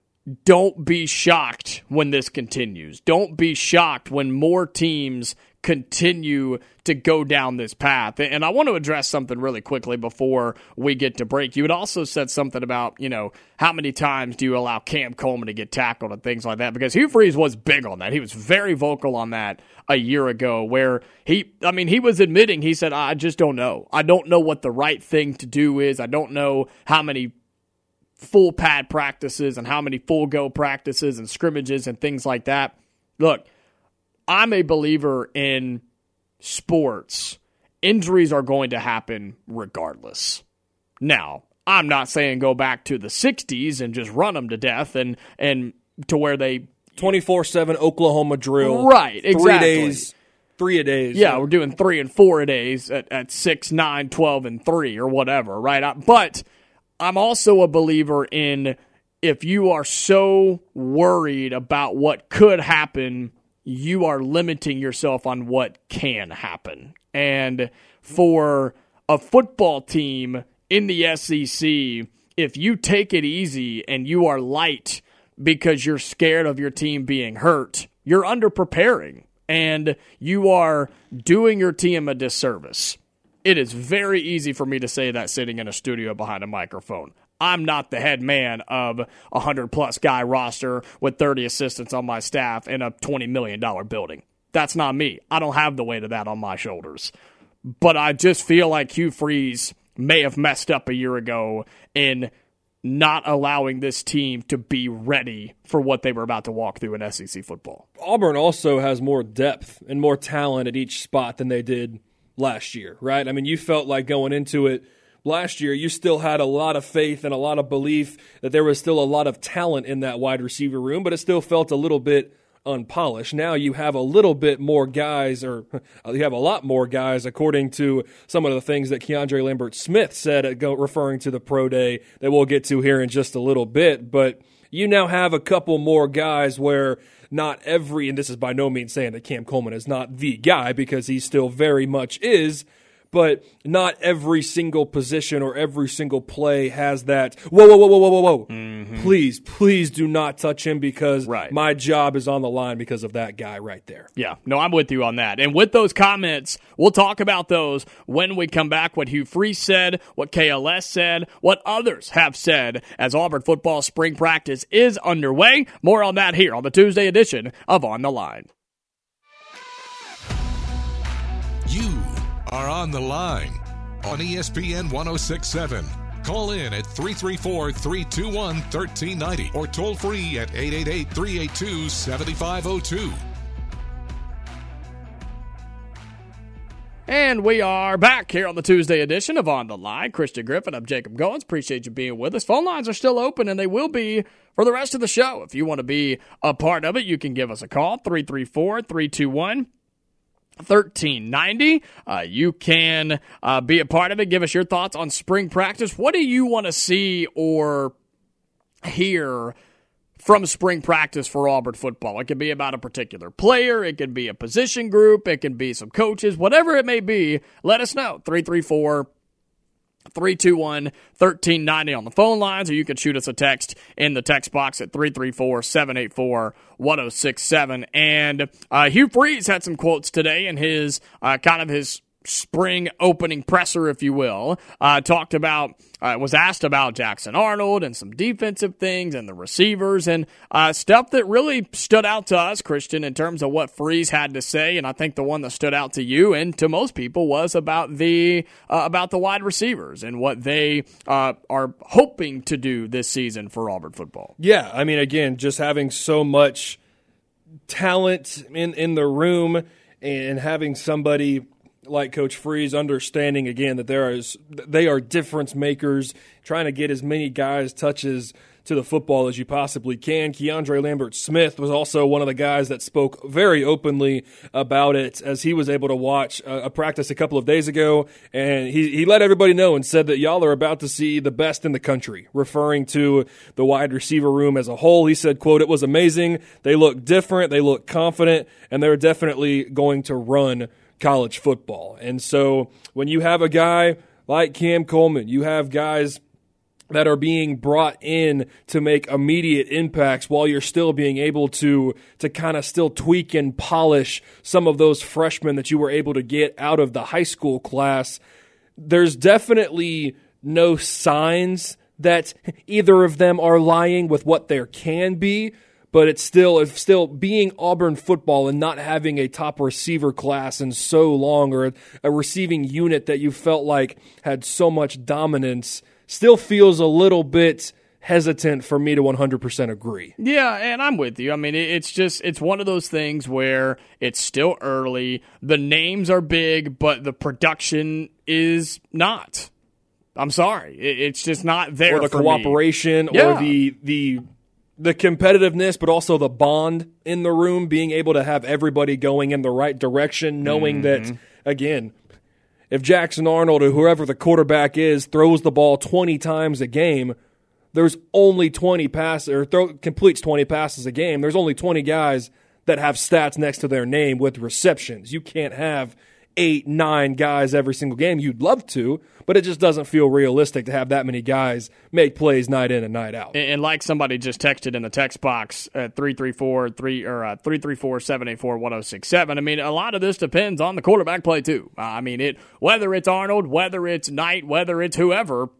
don't be shocked when this continues. Don't be shocked when more teams continue to go down this path. And I want to address something really quickly before we get to break. You had also said something about, you know, how many times do you allow Cam Coleman to get tackled and things like that? Because Hugh Freeze was big on that. He was very vocal on that a year ago where he, I mean, he was admitting, he said, I just don't know. I don't know what the right thing to do is. I don't know how many full pad practices and how many full go practices and scrimmages and things like that. Look, I'm a believer in sports. Injuries are going to happen regardless. Now, I'm not saying go back to the sixties and just run them to death and, and to where they... twenty-four seven Oklahoma drill. Right, exactly. Three days. Three a days. Yeah, we're doing three and four a days at, at six, nine, twelve, and three or whatever, right? But I'm also a believer in if you are so worried about what could happen, you are limiting yourself on what can happen. And for a football team in the S E C, if you take it easy and you are light because you're scared of your team being hurt, you're under-preparing and you are doing your team a disservice. It is very easy for me to say that sitting in a studio behind a microphone. I'm not the head man of a hundred-plus guy roster with thirty assistants on my staff in a twenty million dollars building. That's not me. I don't have the weight of that on my shoulders. But I just feel like Hugh Freeze may have messed up a year ago in not allowing this team to be ready for what they were about to walk through in S E C football. Auburn also has more depth and more talent at each spot than they did last year, right? I mean, you felt like going into it last year, you still had a lot of faith and a lot of belief that there was still a lot of talent in that wide receiver room, but it still felt a little bit unpolished. Now you have a little bit more guys, or you have a lot more guys, according to some of the things that Keandre Lambert-Smith said, referring to the pro day that we'll get to here in just a little bit. But you now have a couple more guys where not every, and this is by no means saying that Cam Coleman is not the guy, because he still very much is, but not every single position or every single play has that, whoa, whoa, whoa, whoa, whoa, whoa, whoa. Mm-hmm. Please, please do not touch him because right. my job is on the line because of that guy right there. Yeah, no, I'm with you on that. And with those comments, we'll talk about those when we come back, what Hugh Freeze said, what K L S said, what others have said as Auburn football spring practice is underway. More on that here on the Tuesday edition of On the Line. You are on the line. on E S P N one oh six point seven. Call in at three three four, three two one, one three nine zero or toll free at eight eight eight, three eight two, seven five zero two. And we are back here on the Tuesday edition of On the Line. Christian Griffin, I'm Jacob Goins. Appreciate you being with us. Phone lines are still open, and they will be for the rest of the show. If you want to be a part of it, you can give us a call, three three four, three two one, one three nine zero. Uh, you can uh, be a part of it. Give us your thoughts on spring practice. What do you want to see or hear from spring practice for Auburn football? It could be about a particular player. It could be a position group. It can be some coaches. Whatever it may be, let us know. three three four, three two one, one three nine zero on the phone lines, or you can shoot us a text in the text box at three three four, seven eight four, one oh six seven. And uh, Hugh Freeze had some quotes today in his uh, kind of his spring opening presser, if you will. Uh, talked about, uh, was asked about Jackson Arnold and some defensive things and the receivers and uh, stuff that really stood out to us, Christian, in terms of what Freeze had to say. And I think the one that stood out to you and to most people was about the uh, about the wide receivers and what they uh, are hoping to do this season for Auburn football. Yeah, I mean, again, just having so much talent in, in the room and having somebody like Coach Freeze understanding, again, that there is they are difference makers, trying to get as many guys touches to the football as you possibly can. Keandre Lambert-Smith was also one of the guys that spoke very openly about it as he was able to watch a, a practice a couple of days ago, and he, he let everybody know and said that y'all are about to see the best in the country, referring to the wide receiver room as a whole. He said, quote, "It was amazing. They look different. They look confident, and they're definitely going to run college football." And so when you have a guy like Cam Coleman, you have guys that are being brought in to make immediate impacts while you're still being able to to kind of still tweak and polish some of those freshmen that you were able to get out of the high school class, there's definitely no signs that either of them are lying with what there can be. But it's still, if still being Auburn football and not having a top receiver class in so long, or a receiving unit that you felt like had so much dominance, still feels a little bit hesitant for me to one hundred percent agree. Yeah, and I'm with you. I mean, it's just, it's one of those things where it's still early. The names are big, but the production is not. I'm sorry. It's just not there Or the for cooperation, me. Yeah. or the the... the competitiveness, but also the bond in the room, being able to have everybody going in the right direction, knowing mm-hmm. that, again, if Jackson Arnold or whoever the quarterback is throws the ball twenty times a game, there's only twenty passes, or throw, completes twenty passes a game. There's only twenty guys that have stats next to their name with receptions. You can't have eight, nine guys every single game. You'd love to, but it just doesn't feel realistic to have that many guys make plays night in and night out. And, and like somebody just texted in the text box at three three four, three, or uh, three three four, seven eight four, one oh six seven. I mean, a lot of this depends on the quarterback play too. Uh, I mean, it whether it's Arnold, whether it's Knight, whether it's whoever,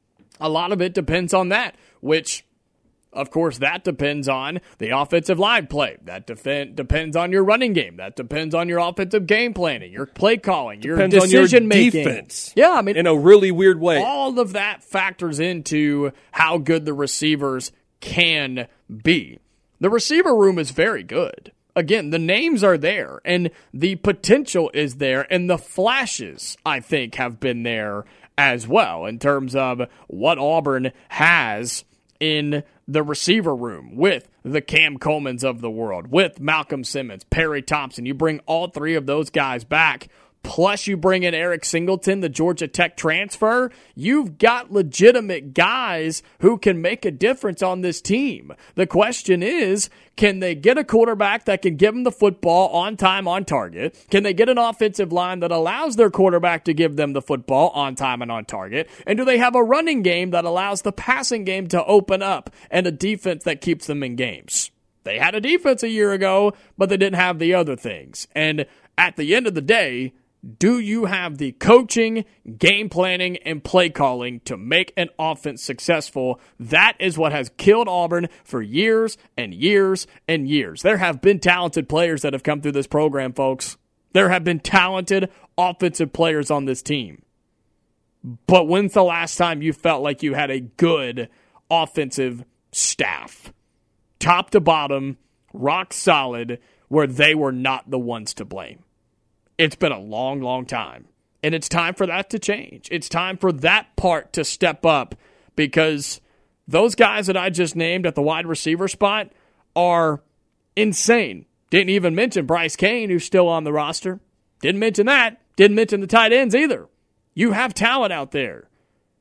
a lot of it depends on that, which, of course, that depends on the offensive line play. That defend, depends on your running game. That depends on your offensive game planning, your play calling, your depends decision on your making. Defense. Yeah, I mean, in a really weird way. All of that factors into how good the receivers can be. The receiver room is very good. Again, the names are there, and the potential is there, and the flashes, I think, have been there as well in terms of what Auburn has in the receiver room with the Cam Colemans of the world, with Malcolm Simmons, Perry Thompson. You bring all three of those guys back, plus you bring in Eric Singleton, the Georgia Tech transfer. You've got legitimate guys who can make a difference on this team. The question is, can they get a quarterback that can give them the football on time, on target? Can they get an offensive line that allows their quarterback to give them the football on time and on target? And do they have a running game that allows the passing game to open up and a defense that keeps them in games? They had a defense a year ago, but they didn't have the other things. And at the end of the day, do you have the coaching, game planning, and play calling to make an offense successful? That is what has killed Auburn for years and years and years. There have been talented players that have come through this program, folks. There have been talented offensive players on this team. But when's the last time you felt like you had a good offensive staff, top to bottom, rock solid, where they were not the ones to blame? It's been a long, long time. And it's time for that to change. It's time for that part to step up, because those guys that I just named at the wide receiver spot are insane. Didn't even mention Bryce Cain, who's still on the roster. Didn't mention that. Didn't mention the tight ends either. You have talent out there.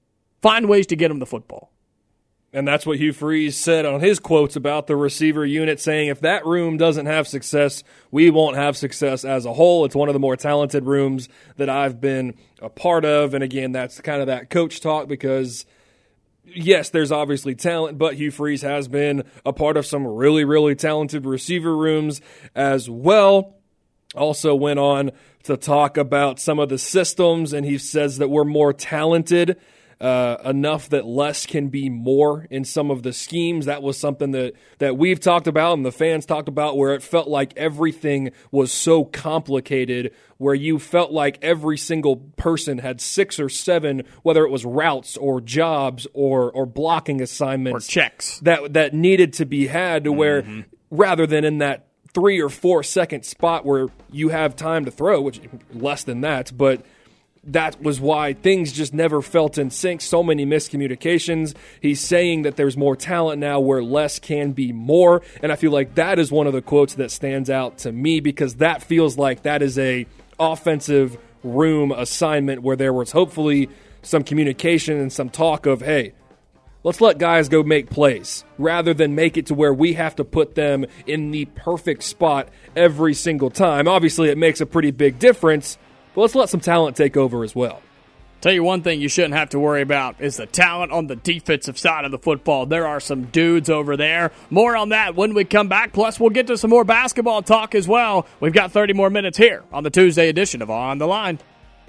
Find ways to get them the football. And that's what Hugh Freeze said on his quotes about the receiver unit, saying if that room doesn't have success, we won't have success as a whole. It's one of the more talented rooms that I've been a part of. And again, that's kind of that coach talk, because yes, there's obviously talent, but Hugh Freeze has been a part of some really, really talented receiver rooms as well. Also went on to talk about some of the systems, and he says that we're more talented uh, enough that less can be more in some of the schemes. That was something that, that we've talked about and the fans talked about, where it felt like everything was so complicated, where you felt like every single person had six or seven, whether it was routes or jobs or or blocking assignments. Or checks. That, that needed to be had to where, Mm-hmm. rather than in that three or four second spot where you have time to throw, which less than that, but that was why things just never felt in sync. So many miscommunications. He's saying that there's more talent now where less can be more. And I feel like that is one of the quotes that stands out to me, because that feels like that is a offensive room assignment where there was hopefully some communication and some talk of, hey, let's let guys go make plays rather than make it to where we have to put them in the perfect spot every single time. Obviously, it makes a pretty big difference, but let's let some talent take over as well. Tell you one thing you shouldn't have to worry about is the talent on the defensive side of the football. There are some dudes over there. More on that when we come back. Plus, we'll get to some more basketball talk as well. We've got thirty more minutes here on the Tuesday edition of On the Line.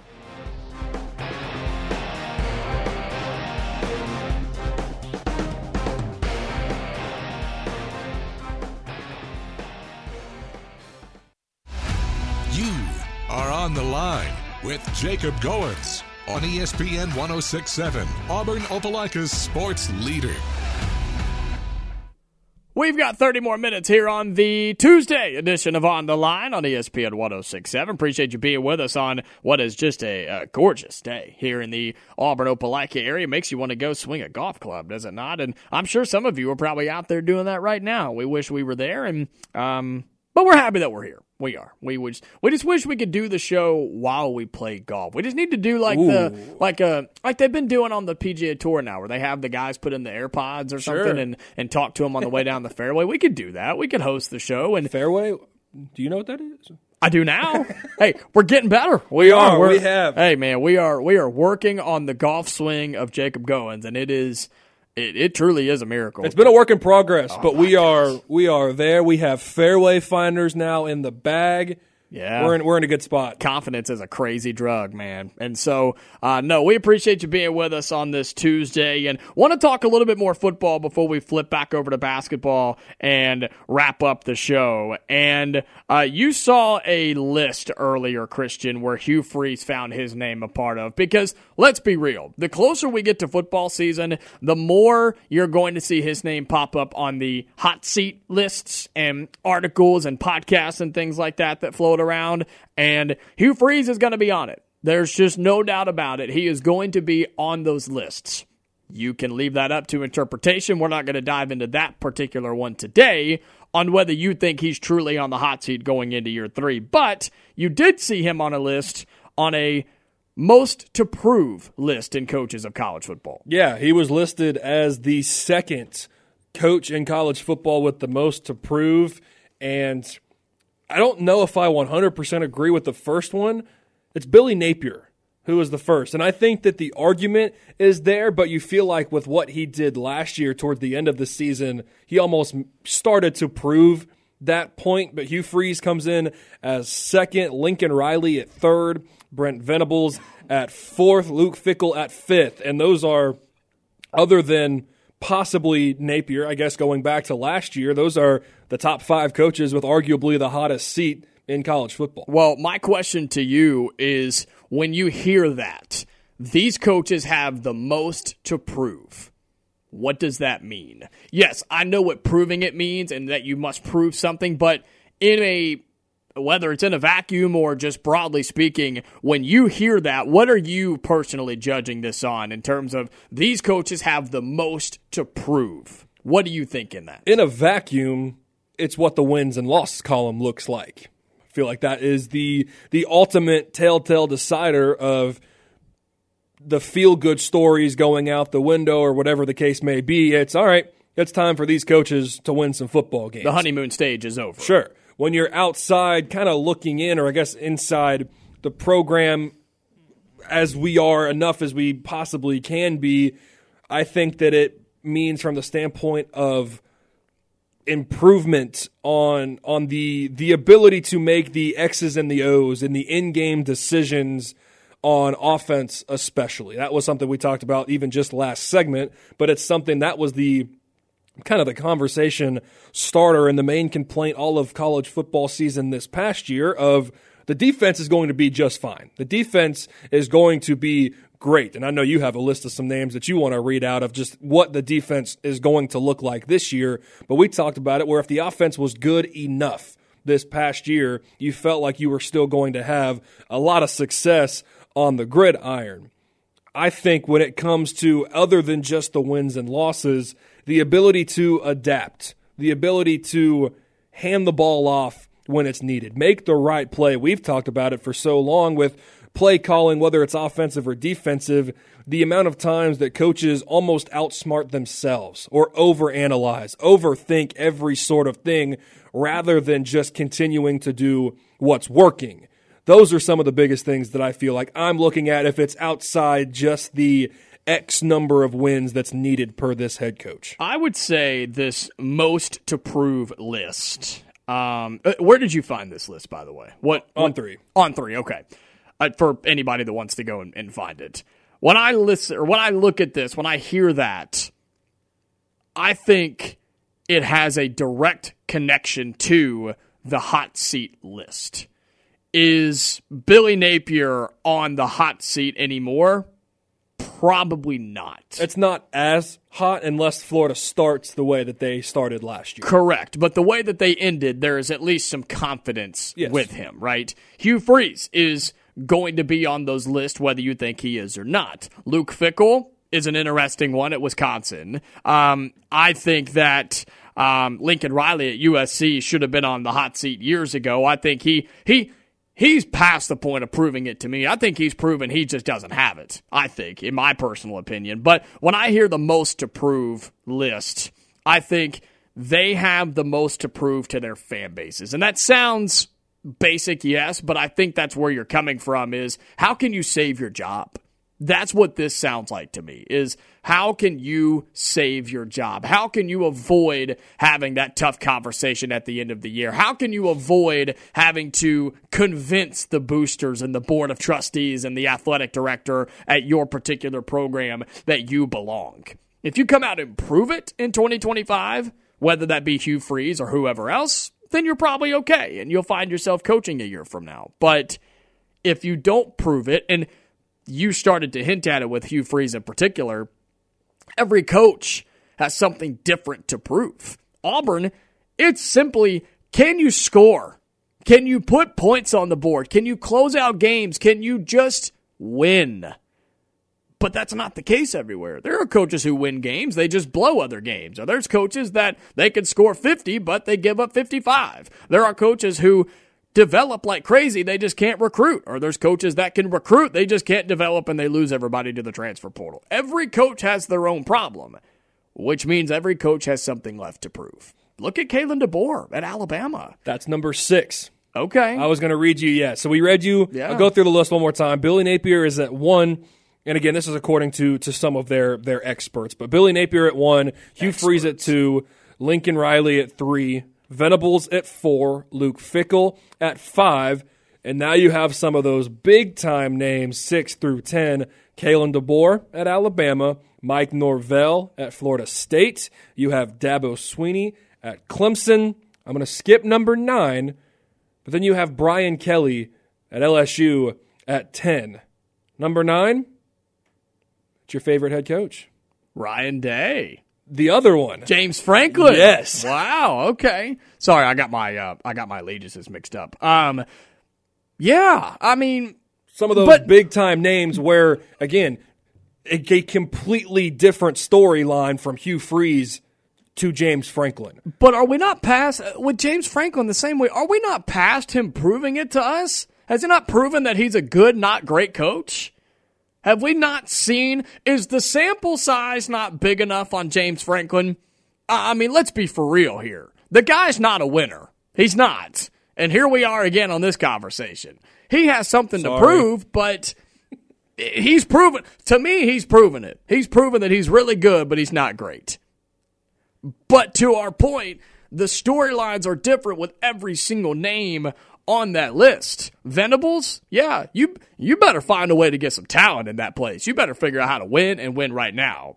You are On the Line with Jacob Goins on E S P N one oh six point seven, Auburn Opelika's sports leader. We've got thirty more minutes here on the Tuesday edition of On the Line on E S P N one oh six point seven. Appreciate you being with us on what is just a, a gorgeous day here in the Auburn Opelika area. Makes you want to go swing a golf club, does it not? And I'm sure some of you are probably out there doing that right now. We wish we were there, and um, but we're happy that we're here. We are. We would. We just wish we could do the show while we play golf. We just need to do like Ooh. the like a like they've been doing on the P G A Tour now, where they have the guys put in the AirPods or something Sure. and and talk to them on the way down the fairway. We could do that. We could host the show. And Fairway? Do you know what that is? I do now. Hey, we're getting better. We, We are. We're, we have. Hey, man, we are. We are working on the golf swing of Jacob Goins, and it is. It, it truly is a miracle. It's been a work in progress, Oh, but we are we are there. We have fairway finders now in the bag. Yeah. We're in, we're in a good spot. Confidence is a crazy drug, man. And so, uh, no, we appreciate you being with us on this Tuesday, and want to talk a little bit more football before we flip back over to basketball and wrap up the show. And uh, you saw a list earlier, Christian, where Hugh Freeze found his name a part of, because let's be real, the closer we get to football season, the more you're going to see his name pop up on the hot seat lists and articles and podcasts and things like that that float around, and Hugh Freeze is going to be on it. There's just no doubt about it. He is going to be on those lists. You can leave that up to interpretation. We're not going to dive into that particular one today on whether you think he's truly on the hot seat going into year three, but you did see him on a list, on a most to prove list in coaches of college football. Yeah, he was listed as the second coach in college football with the most to prove, and I don't know if I one hundred percent agree with the first one. It's Billy Napier who was the first, and I think that the argument is there, but you feel like with what he did last year toward the end of the season, he almost started to prove that point, but Hugh Freeze comes in as second, Lincoln Riley at third, Brent Venables at fourth, Luke Fickell at fifth, and those are, other than possibly Napier, I guess going back to last year, those are the top five coaches with arguably the hottest seat in college football. Well, my question to you is, when you hear that, these coaches have the most to prove. What does that mean? Yes, I know what proving it means and that you must prove something, but in a whether it's in a vacuum or just broadly speaking, when you hear that, what are you personally judging this on in terms of these coaches have the most to prove? What do you think in that? In a vacuum, it's what the wins and losses column looks like. I feel like that is the the ultimate telltale decider of the feel-good stories going out the window or whatever the case may be. It's, all right, it's time for these coaches to win some football games. The honeymoon stage is over. Sure. When you're outside kind of looking in, or I guess inside the program as we are, enough as we possibly can be, I think that it means from the standpoint of improvement on on the the ability to make the X's and the O's and the in-game decisions on offense especially. That was something we talked about even just last segment, but it's something that was the kind of the conversation starter and the main complaint all of college football season this past year of the defense is going to be just fine. The defense is going to be great. And I know you have a list of some names that you want to read out of just what the defense is going to look like this year. But we talked about it where if the offense was good enough this past year, you felt like you were still going to have a lot of success on the gridiron. I think when it comes to other than just the wins and losses, the ability to adapt, the ability to hand the ball off when it's needed, make the right play. We've talked about it for so long with play calling, whether it's offensive or defensive, the amount of times that coaches almost outsmart themselves or overanalyze, overthink every sort of thing rather than just continuing to do what's working. Those are some of the biggest things that I feel like I'm looking at if it's outside just the X number of wins that's needed per this head coach. I would say this most to prove list. Um, where did you find this list, by the way? What On what, three. On three, okay. Uh, for anybody that wants to go and, and find it. When I listen or when I look at this, when I hear that, I think it has a direct connection to the hot seat list. Is Billy Napier on the hot seat anymore? Probably not. It's not as hot unless Florida starts the way that they started last year. Correct. But the way that they ended, there is at least some confidence yes. with him, right? Hugh Freeze is going to be on those lists whether you think he is or not. Luke Fickell is an interesting one at Wisconsin. Um, I think that um, Lincoln Riley at U S C should have been on the hot seat years ago. I think he he... He's past the point of proving it to me. I think he's proven he just doesn't have it, I think, in my personal opinion. But when I hear the most to prove list, I think they have the most to prove to their fan bases. And that sounds basic, yes, but I think that's where you're coming from is how can you save your job? That's what this sounds like to me, is how can you save your job? How can you avoid having that tough conversation at the end of the year? How can you avoid having to convince the boosters and the board of trustees and the athletic director at your particular program that you belong? If you come out and prove it in twenty twenty-five, whether that be Hugh Freeze or whoever else, then you're probably okay, and you'll find yourself coaching a year from now. But if you don't prove it, and you started to hint at it with Hugh Freeze in particular, every coach has something different to prove. Auburn, it's simply, can you score? Can you put points on the board? Can you close out games? Can you just win? But that's not the case everywhere. There are coaches who win games, they just blow other games. Or there's coaches that they can score fifty, but they give up fifty-five. There are coaches who develop like crazy, they just can't recruit. Or there's coaches that can recruit, they just can't develop, and they lose everybody to the transfer portal. Every coach has their own problem, which means every coach has something left to prove. Look at Kalen DeBoer at Alabama. That's number six. Okay. I was going to read you, yeah. So we read you. Yeah. I'll go through the list one more time. Billy Napier is at one. And again, this is according to to some of their, their experts. But Billy Napier at one, Hugh experts. Freeze at two, Lincoln Riley at three, Venables at four, Luke Fickell at five, and now you have some of those big-time names, six through ten, Kalen DeBoer at Alabama, Mike Norvell at Florida State. You have Dabo Swinney at Clemson. I'm going to skip number nine, but then you have Brian Kelly at L S U at ten. Number nine, What's your favorite head coach? Ryan Day. The other one. James Franklin. Yes. Wow, okay. Sorry, I got my uh, I got my allegiances mixed up. Um, yeah, I mean, some of those but, big-time names where, again, a, a completely different storyline from Hugh Freeze to James Franklin. But are we not past, with James Franklin the same way, are we not past him proving it to us? Has he not proven that he's a good, not great coach? Have we not seen, is the sample size not big enough on James Franklin? I mean, let's be for real here. The guy's not a winner. He's not. And here we are again on this conversation. He has something Sorry. to prove, but he's proven, to me, he's proven it. He's proven that he's really good, but he's not great. But to our point, the storylines are different with every single name on that list. Venables, yeah, you you better find a way to get some talent in that place. You better figure out how to win and win right now.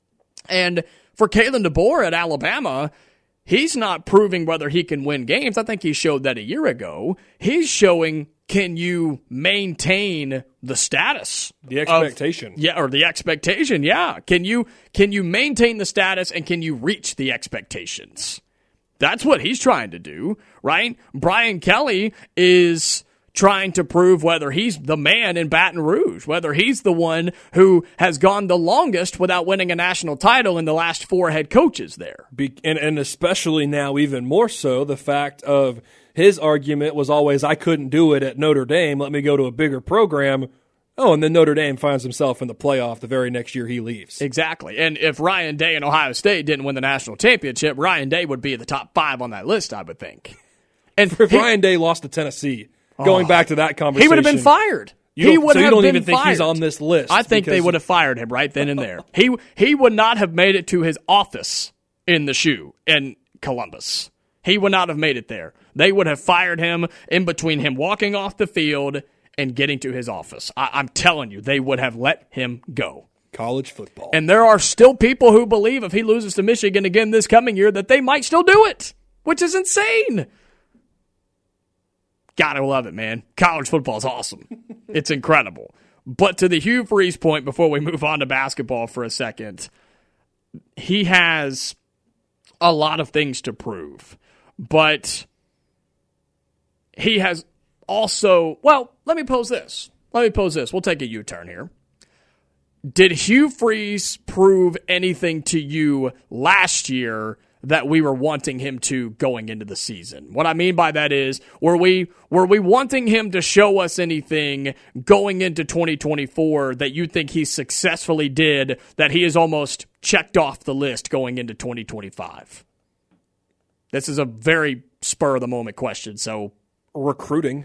And for Kalen DeBoer at Alabama, he's not proving whether he can win games. I think he showed that a year ago. He's showing, can you maintain the status? The expectation. Of, yeah, or the expectation, yeah. Can you can you maintain the status and can you reach the expectations? That's what he's trying to do, right? Brian Kelly is trying to prove whether he's the man in Baton Rouge, whether he's the one who has gone the longest without winning a national title in the last four head coaches there. Be- and, and especially now, even more so, the fact of his argument was always, I couldn't do it at Notre Dame, let me go to a bigger program. Oh, and then Notre Dame finds himself in the playoff the very next year he leaves. Exactly. And if Ryan Day and Ohio State didn't win the national championship, Ryan Day would be at the top five on that list, I would think. And if he, Ryan Day lost to Tennessee, going oh, back to that conversation, he would have been fired. You he would so have you don't been even think fired. he's on this list? I think they would have fired him right then and there. he he would not have made it to his office in the shoe in Columbus. He would not have made it there. They would have fired him in between him walking off the field and getting to his office. I, I'm telling you, they would have let him go. College football. And there are still people who believe if he loses to Michigan again this coming year that they might still do it, which is insane. Gotta love it, man. College football is awesome. It's incredible. But to the Hugh Freeze point, before we move on to basketball for a second, he has a lot of things to prove. But he has also, well, let me pose this. Let me pose this. We'll take a U-turn here. Did Hugh Freeze prove anything to you last year that we were wanting him to going into the season? What I mean by that is, were we were we wanting him to show us anything going into twenty twenty-four that you think he successfully did that he has almost checked off the list going into twenty twenty-five? This is a very spur-of-the-moment question, so... Recruiting.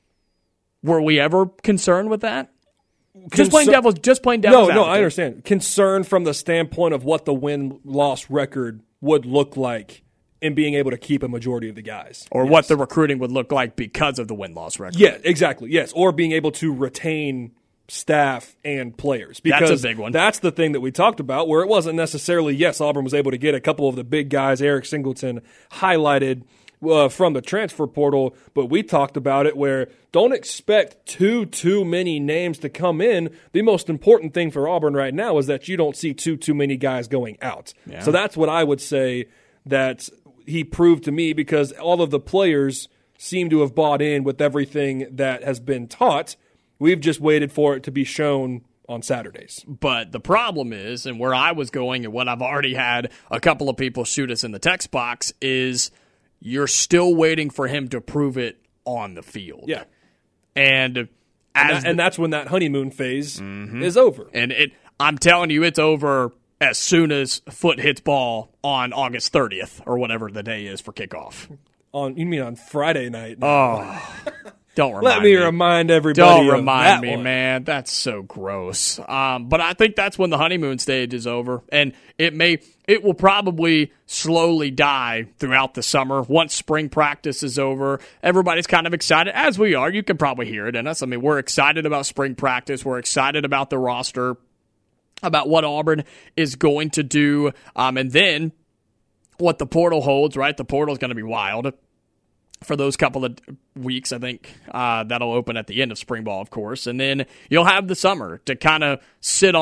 Were we ever concerned with that? Just playing devil's, just playing devil's No, no, advocate. I understand. Concern from the standpoint of what the win-loss record would look like in being able to keep a majority of the guys. Or yes. what the recruiting would look like because of the win-loss record. Yeah, exactly, yes. Or being able to retain staff and players. Because that's a big one. That's the thing that we talked about, where it wasn't necessarily, yes, Auburn was able to get a couple of the big guys, Eric Singleton highlighted Uh, from the transfer portal, but we talked about it where don't expect too, too many names to come in. The most important thing for Auburn right now is that you don't see too, too many guys going out. Yeah. So that's what I would say that he proved to me, because all of the players seem to have bought in with everything that has been taught. We've just waited for it to be shown on Saturdays. But the problem is, and where I was going and what I've already had a couple of people shoot us in the text box, is you're still waiting for him to prove it on the field. Yeah. And as and, that, the, and that's when that honeymoon phase mm-hmm. is over. And it, I'm telling you, it's over as soon as foot hits ball on August thirtieth or whatever the day is for kickoff. On you mean on Friday night? Oh, don't remind Let me, me. remind everybody. Don't of remind that me, one. man. That's so gross. Um, but I think that's when the honeymoon stage is over, and it may, it will probably slowly die throughout the summer. Once spring practice is over, everybody's kind of excited, as we are. You can probably hear it in us. I mean, we're excited about spring practice. We're excited about the roster, about what Auburn is going to do, um, and then what the portal holds. Right, the portal is going to be wild for those couple of weeks. I think uh, that'll open at the end of spring ball, of course. And then you'll have the summer to kind of sit on it,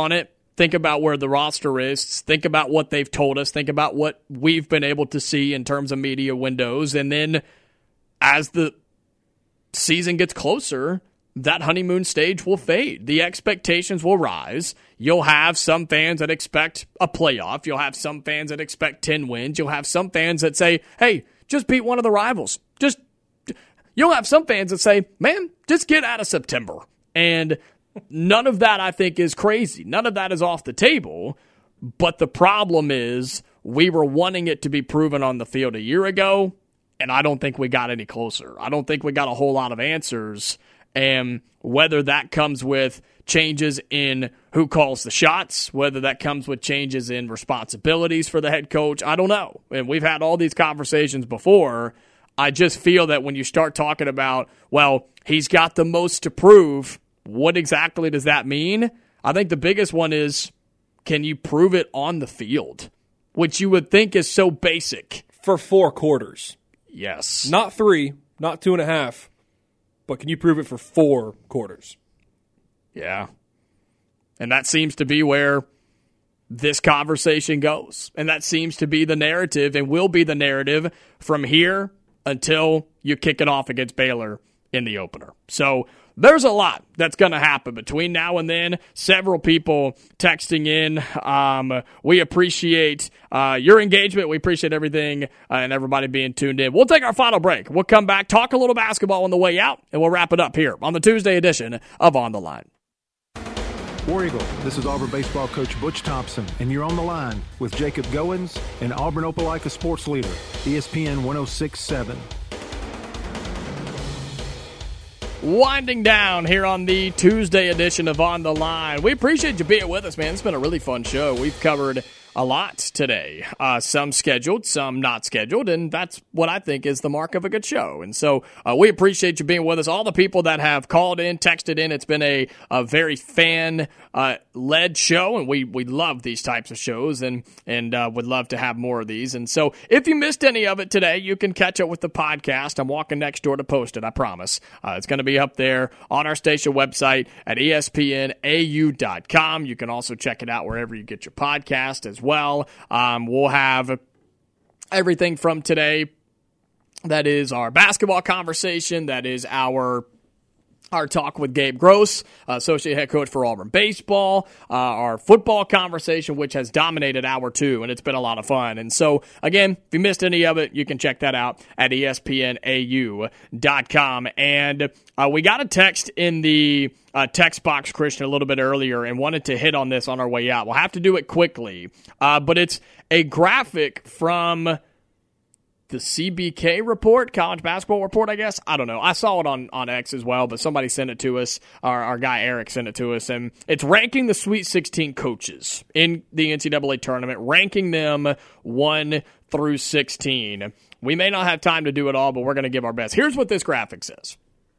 think about where the roster is, think about what they've told us, think about what we've been able to see in terms of media windows, and then as the season gets closer, that honeymoon stage will fade. The expectations will rise. You'll have some fans that expect a playoff. You'll have some fans that expect ten wins. You'll have some fans that say, hey, just beat one of the rivals. Just You'll have some fans that say, man, just get out of September. And none of that, I think, is crazy. None of that is off the table. But the problem is we were wanting it to be proven on the field a year ago, and I don't think we got any closer. I don't think we got a whole lot of answers. And whether that comes with changes in who calls the shots, whether that comes with changes in responsibilities for the head coach, I don't know. And we've had all these conversations before. I just feel that when you start talking about, well, he's got the most to prove, what exactly does that mean? I think the biggest one is, can you prove it on the field? Which you would think is so basic. For four quarters. Yes. Not three, not two and a half, but can you prove it for four quarters? Yeah. And that seems to be where this conversation goes. And that seems to be the narrative and will be the narrative from here until you kick it off against Baylor in the opener. So there's a lot that's going to happen between now and then. Several people texting in. Um, we appreciate uh, your engagement. We appreciate everything uh, and everybody being tuned in. We'll take our final break. We'll come back, talk a little basketball on the way out, and we'll wrap it up here on the Tuesday edition of On the Line. War Eagle, this is Auburn baseball coach Butch Thompson, and you're on the line with Jacob Goins and Auburn Opelika sports leader, E S P N one oh six point seven. Winding down here on the Tuesday edition of On the Line. We appreciate you being with us, man. It's been a really fun show. We've covered a lot today. Uh, some scheduled, some not scheduled, and that's what I think is the mark of a good show. And so uh, we appreciate you being with us. All the people that have called in, texted in, it's been a, a very fan uh, led show, and we, we love these types of shows and, and uh, would love to have more of these. And so if you missed any of it today, you can catch up with the podcast. I'm walking next door to post it, I promise. Uh, it's going to be up there on our station website at E S P N A U dot com. You can also check it out wherever you get your podcast as well. Um, we'll have everything from today. That is our basketball conversation. That is our Our talk with Gabe Gross, uh, associate head coach for Auburn baseball, uh, our football conversation, which has dominated hour two, and it's been a lot of fun. And so, again, if you missed any of it, you can check that out at E S P N A U dot com. And uh, we got a text in the uh, text box, Christian, a little bit earlier, and wanted to hit on this on our way out. We'll have to do it quickly, uh, but it's a graphic from the C B K report, college basketball report, I guess. I don't know. I saw it on, on X as well, but somebody sent it to us. Our, our guy Eric sent it to us, and it's ranking the Sweet sixteen coaches in the N C double A tournament, ranking them one through sixteen. We may not have time to do it all, but we're going to give our best. Here's what this graphic says.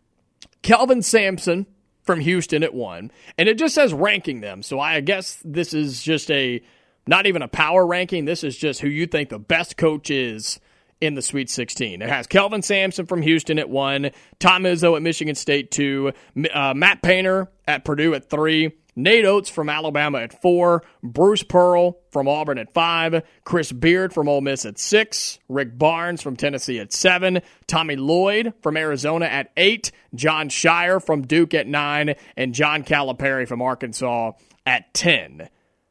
Kelvin Sampson from Houston at one, and it just says ranking them, so I guess this is just a, not even a power ranking. This is just who you think the best coach is in the Sweet sixteen. It has Kelvin Sampson from Houston at one, Tom Izzo at Michigan State two, uh, Matt Painter at Purdue at three, Nate Oates from Alabama at four, Bruce Pearl from Auburn at five, Chris Beard from Ole Miss at six, Rick Barnes from Tennessee at seven, Tommy Lloyd from Arizona at eight, John Shire from Duke at nine, and John Calipari from Arkansas at ten.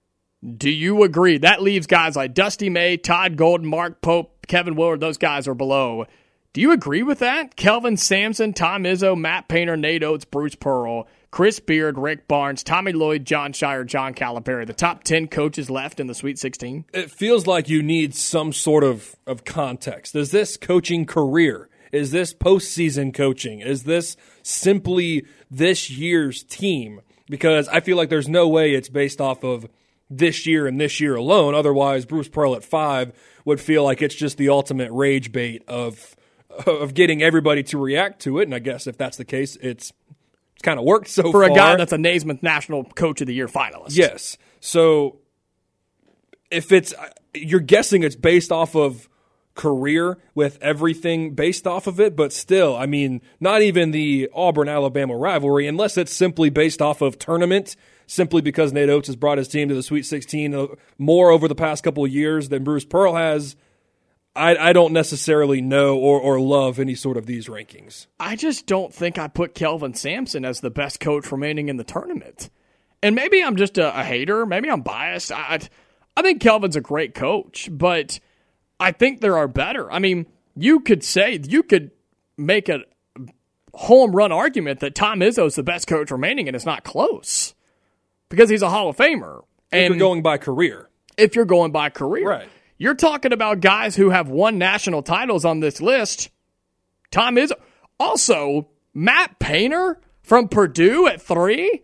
Do you agree? That leaves guys like Dusty May, Todd Golden, Mark Pope, Kevin Willard, those guys are below. Do you agree with that? Kelvin Sampson, Tom Izzo, Matt Painter, Nate Oates, Bruce Pearl, Chris Beard, Rick Barnes, Tommy Lloyd, John Shire, John Calipari, the top ten coaches left in the Sweet sixteen? It feels like you need some sort of, of context. Is this coaching career? Is this postseason coaching? Is this simply this year's team? Because I feel like there's no way it's based off of this year and this year alone. Otherwise, Bruce Pearl at five would feel like it's just the ultimate rage bait of of getting everybody to react to it. And I guess if that's the case, it's, it's kind of worked so For far. For a guy that's a Naismith National Coach of the Year finalist. Yes. So if it's, you're guessing it's based off of career with everything based off of it, but still, I mean, not even the Auburn-Alabama rivalry, unless it's simply based off of tournament, simply because Nate Oates has brought his team to the Sweet sixteen more over the past couple of years than Bruce Pearl has. I, I don't necessarily know or, or love any sort of these rankings. I just don't think I put Kelvin Sampson as the best coach remaining in the tournament. And maybe I'm just a, a hater. Maybe I'm biased. I, I think Kelvin's a great coach, but I think there are better. I mean, you could say, you could make a home run argument that Tom Izzo's the best coach remaining, and it's not close because he's a Hall of Famer. If and you're going by career. If you're going by career. Right. You're talking about guys who have won national titles on this list. Tom Izzo. Also, Matt Painter from Purdue at three?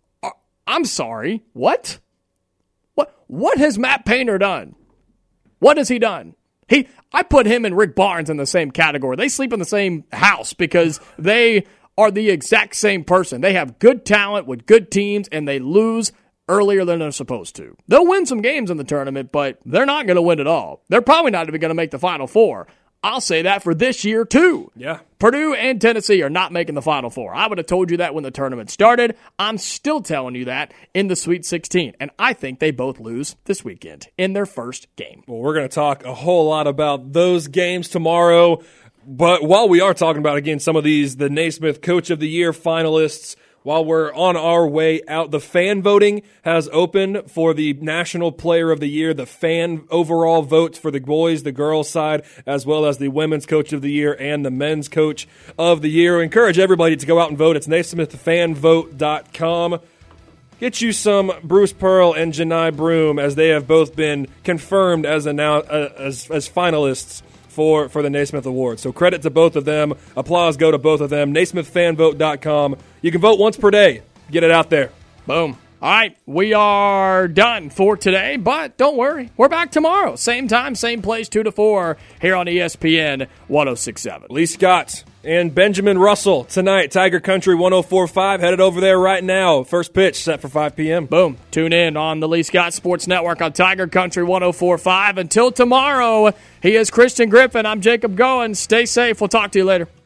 I'm sorry. What? What What has Matt Painter done? What has he done? He I put him and Rick Barnes in the same category. They sleep in the same house because they are the exact same person. They have good talent with good teams, and they lose earlier than they're supposed to. They'll win some games in the tournament, but they're not going to win it all. They're probably not even going to make the Final Four. I'll say that for this year, too. Yeah. Purdue and Tennessee are not making the Final Four. I would have told you that when the tournament started. I'm still telling you that in the Sweet sixteen. And I think they both lose this weekend in their first game. Well, we're going to talk a whole lot about those games tomorrow. But while we are talking about, again, some of these, the Naismith Coach of the Year finalists, while we're on our way out, the fan voting has opened for the National Player of the Year, the fan overall votes for the boys, the girls side, as well as the Women's Coach of the Year and the Men's Coach of the Year. I encourage everybody to go out and vote. It's Naismith fan vote dot com. Get you some Bruce Pearl and Janai Broom, as they have both been confirmed as annou- uh, as, as finalists for, for the Naismith Award. So credit to both of them. Applause go to both of them. Naismith fan vote dot com. You can vote once per day. Get it out there. Boom. All right, we are done for today, but don't worry. We're back tomorrow. Same time, same place, two to four here on E S P N one oh six point seven. Lee Scott and Benjamin Russell tonight, Tiger Country one oh four point five. Headed over there right now. First pitch set for five p.m. Boom. Tune in on the Lee Scott Sports Network on Tiger Country one oh four point five. Until tomorrow, he is Christian Griffin. I'm Jacob Goins. Stay safe. We'll talk to you later.